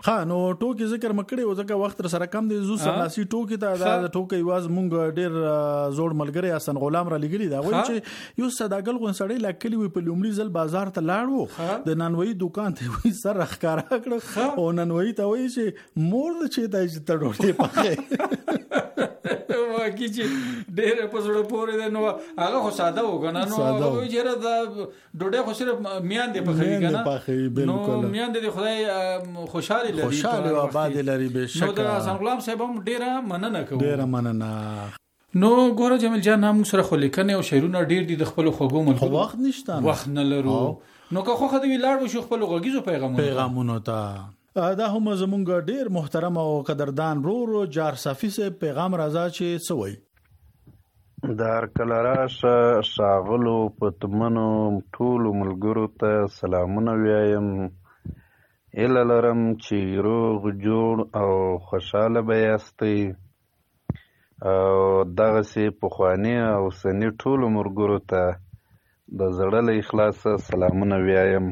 ها نو ټوکی ذکر مکړې او ځکه وخت سره کم دی زو سملاسي ټوکی ته دا ټوکی واز مونږ ډیر زوړ ملګری حسن غلام را لګلی دا وایي چې یو صداګل غون سړی لکلی وی په لومړي ځل بازار ته لاړو د نانوي دکان ته وی سر راخکارا کړو او نانوي ته وایي چې مور چې دای چې تړوټه پخې واکې چې ډېر په زړه پورې ده نو هغه خو ساده وګڼه نو چېرې دا ډوډۍ خو صرف میاندې پخوي که نه نو میاندې د خدای خوشحالي لري خوشحالي او آباد لري بېشکه نو د حسن غلام صاحب هم ډېره مننه کوو ډېره مننه. نو ګوره جمیل جان موږ سره خو لیکنې او شعرونه ډېر دي د خپلو خوږو ملګرو وخت نشته وخت نه لرو نو که خوښه دې لاړ وشو خپلو غږیزو پیغامونو پیغامونو ته دا هم زمونږ ډیر محترم او قدردان رورو جار صافی سے پیغام راځه چې سوي دار کله راشه شاغلو پتمنو ټول ملګرو ته سلامونه وایم اله لرم چې روغ جوړ او خوشاله به یاستئ او دغسې پخواني او سني ټولو ملګرو ته د زړه له اخلاصه سلامونه وایم.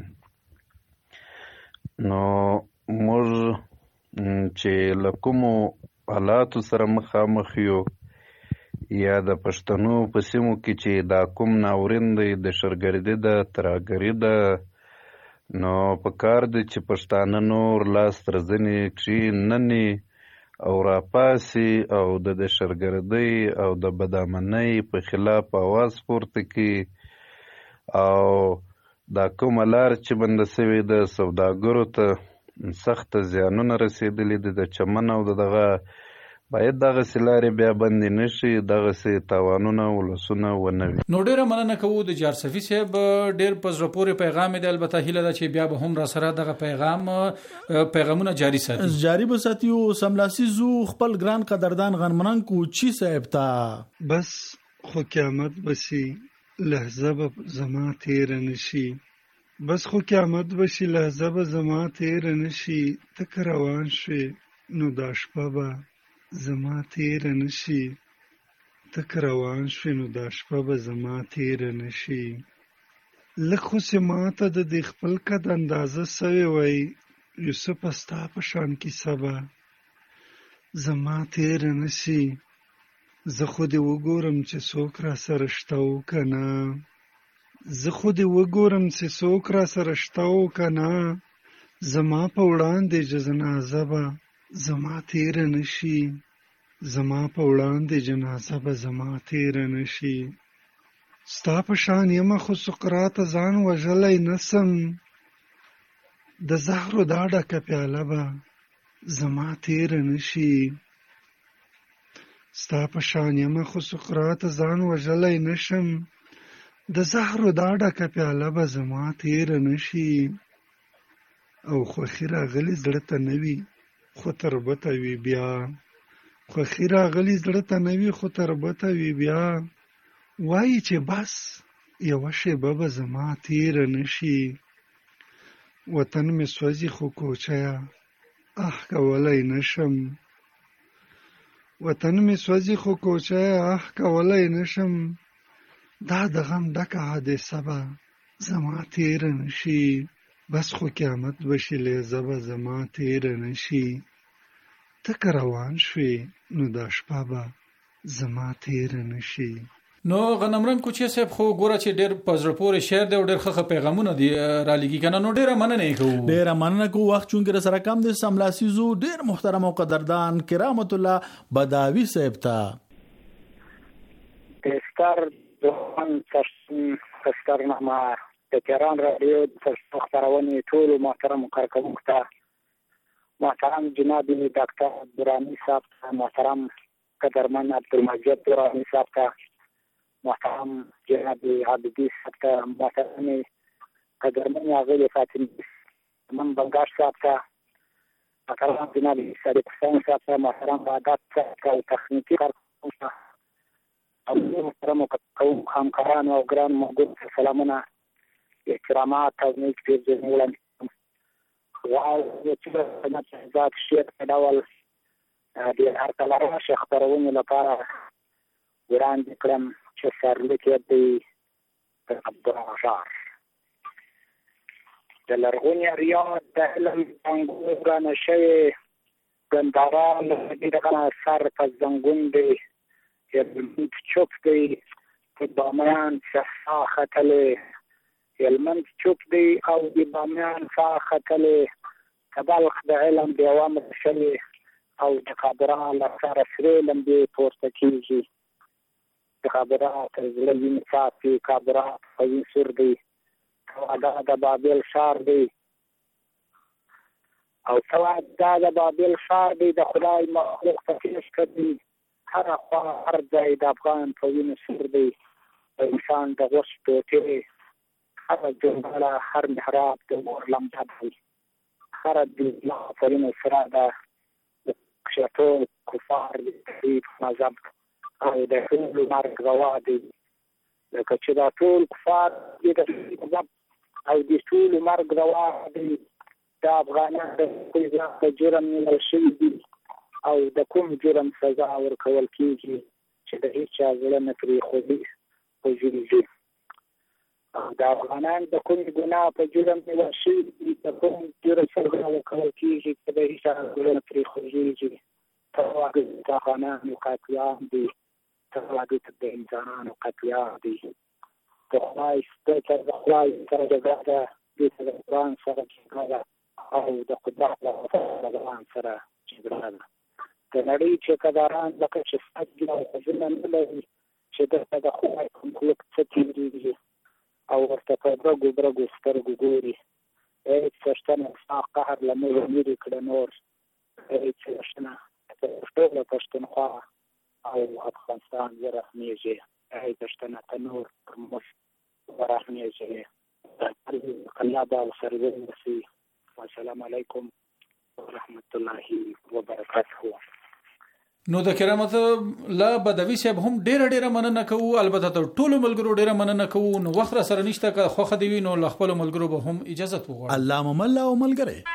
نو موږ چې له کومو حالاتو سره مخامخ یو یا د پښتنو په سیمو کې چې دا کوم ناورین دی د شرګردي ده ترهګري ده نو په کار دی چې پښتانه نور لاس تر زنې کښېنني او راپاسي او د د شرګردۍ او د بدامنۍ په خلاف اواز پورته کړي او دا کومه لار چې بنده سوې ده سوداګرو ته سخت زیانونه رسیدلی دي د چمن او دغه باید دغسې لارې بیا بندې نشي دغسې تاوانونه ولسونه ونه وي. نو ډېره مننه کوو د جار صفي صاحب ډېر په زړه پورې پیغام دی البته هیله ده چې بیا به هم را سره دغه پیغام پیغامونه جاری ساتي جاری به ساتي او سملاسي زو خپل ګران قدردان غنمنان کو چی صاحب تا بس خو قیامت بسی لحظه به زما تیر نشي بس خو قیامت بشي لحظه به زما تیر نشي تک روان شوي نو دا شپه به زما تیر نشي تک روان شوي نو دا شپه به زما تیر نشي لږ خو چې ماته د دې خپل قد اندازه سوی وی یوسف ستا په شان کیسه به زما تیر نشي زه خو دې وګورم چې څوک را سره شته و که نه زه خو دې وګورم چې څوک را سره شته و که نه زما په وړاندې جنازه به زما تیره نشي زما په وړاندې جنازه به زما تیره نشي ستا په شان یمه خو سقراطه ځان وژلی نسم د زهرو دا ډکه پیاله به زما تیره نشي ستا په شان یمه خو سقراطه ځان وژلی نشم د زهرو دا ډکه پیاله به زما تیره نشي او خوښي راغلي زړه ته نه وي خو تربته وي بیا خوښي راغلي زړه ته نه وي خو تربته وي بیا وایي چې بس یوه شیبه به زما تیره نشي وطن مې سوځي خو کوچیه اح کولی نشم وطن مې سوځي خو کوچیه اح کولی نشم دا د غم ډکه حادثه به زما تیره نشي بس خو قیامت بشي لیزه به زما تیره نشي تک روان شوي نو دا شپه به زما تیره نشي. نو غنمرنګ کوچی صاحب خو ګوره چې ډېر په زړه پورې شعر دی او ډېر ښه پیغامونه دي را لېږي که نه نو ډېره مننه یې کوو ډېره مننه کوو وخت چونکې راسره کم دی سملاسي زو ډېر محترم او قدردان کرامت الله بداوي صاحب ته بهتر دوان تشکرنامه د تهران رادیو د پښتو خپرونې ټولو محترمو کارکوونکو ته محترم جناب ډاکټر دراني صاحب ته محترم قدرمن عبدالمجید دراني صاحب ته محترم جناب عبدالدی صاحب ته محترم قدرمن اغلې فاطمه من بنګاش صاحب ته محترم جناب صادق حسین صاحب ته محترم عادت صاحب ته تخنیکي کارکوونکو ته او محترمو همکارانو او ګران ملګرو سلامونه احترامات او نیک پیرزونې وړاندې کوم چې د ذات شعر په ډول د هر کله راشي خپرونې لپاره وړاندې کړم چې سرلیک یې دی عبدالرشار د لرغوني ریاض د علم زنګون ورانه شوې ګنداران دغه سر په زنګون دی هلمند چوپ دی په بامیان شخصا ختلې هلمند چوپ دی او د بامیان سا ختلې کبلخ د علم دیوه مړ شوې او د کابرا له سره سرې لمبې پورته کېږي د کابرا تر زړه وینې څاڅي کابرا په وین سور دی دا د بابل ښار دی او سواد دا د بابل ښار دی د خدای مخلوق ته پیش کړي هره خوا هر ځای د افغان په وینو سور دی د انسان د غوښ ټوټې هره جنګله هر محراب د اور لمبه دی هره د آفرینو سره د شټول کفار د تحریف مذهب او د ټولو مرګ روا دی لکه چې دا ټول کفار د تحریف مذهب او د ټولو مرګ روا دی د افغانان د جرم نیول شوي دي او د کوم جرم سزا ورکول کېږي چې د هېچ چا زړه نه پرې خوځېږي او د افغانان د کوم ګناه په جرم نیول شوي دي د کوم جرم سزا ورکول کېږي چې د هېچ چا زړه نه پرې خوځېږي تواګد د افغانانو قتلیام دي تواګد د انسانانو قتلیام دي د خدای د خدای سره جګړه ده دې سره د قرآن سره جګړه ده او د قدرت له قرآن سره جګړه ده د نړۍ ټیکهداران لکه چې فضل او حزنه نه لري چې دلته د خدای په مخلوق څه تېرېږي او ورته په برګو برګو سترګو ګوري هېڅ پښتنه ستا قهر له موږ لرې کړه نور هېڅ پښتنه ټوله پښتونخوا او افغانستان ورحمېږي هېڅ پښتنه ته نور پر موږ ورحمېږي الله به ورسره ورسي السلام علیکم ورحمت الله وبرکاته. نو د کرامت لا بدوی صاحب هم ډیره ډیره مننه کوو، البته تر ټولو ملګرو ډیره مننه کوو. نو وخت سره نشته که خوخه دی نو خپل ملګرو به هم اجازه وغواړي. الله ممل او ملګری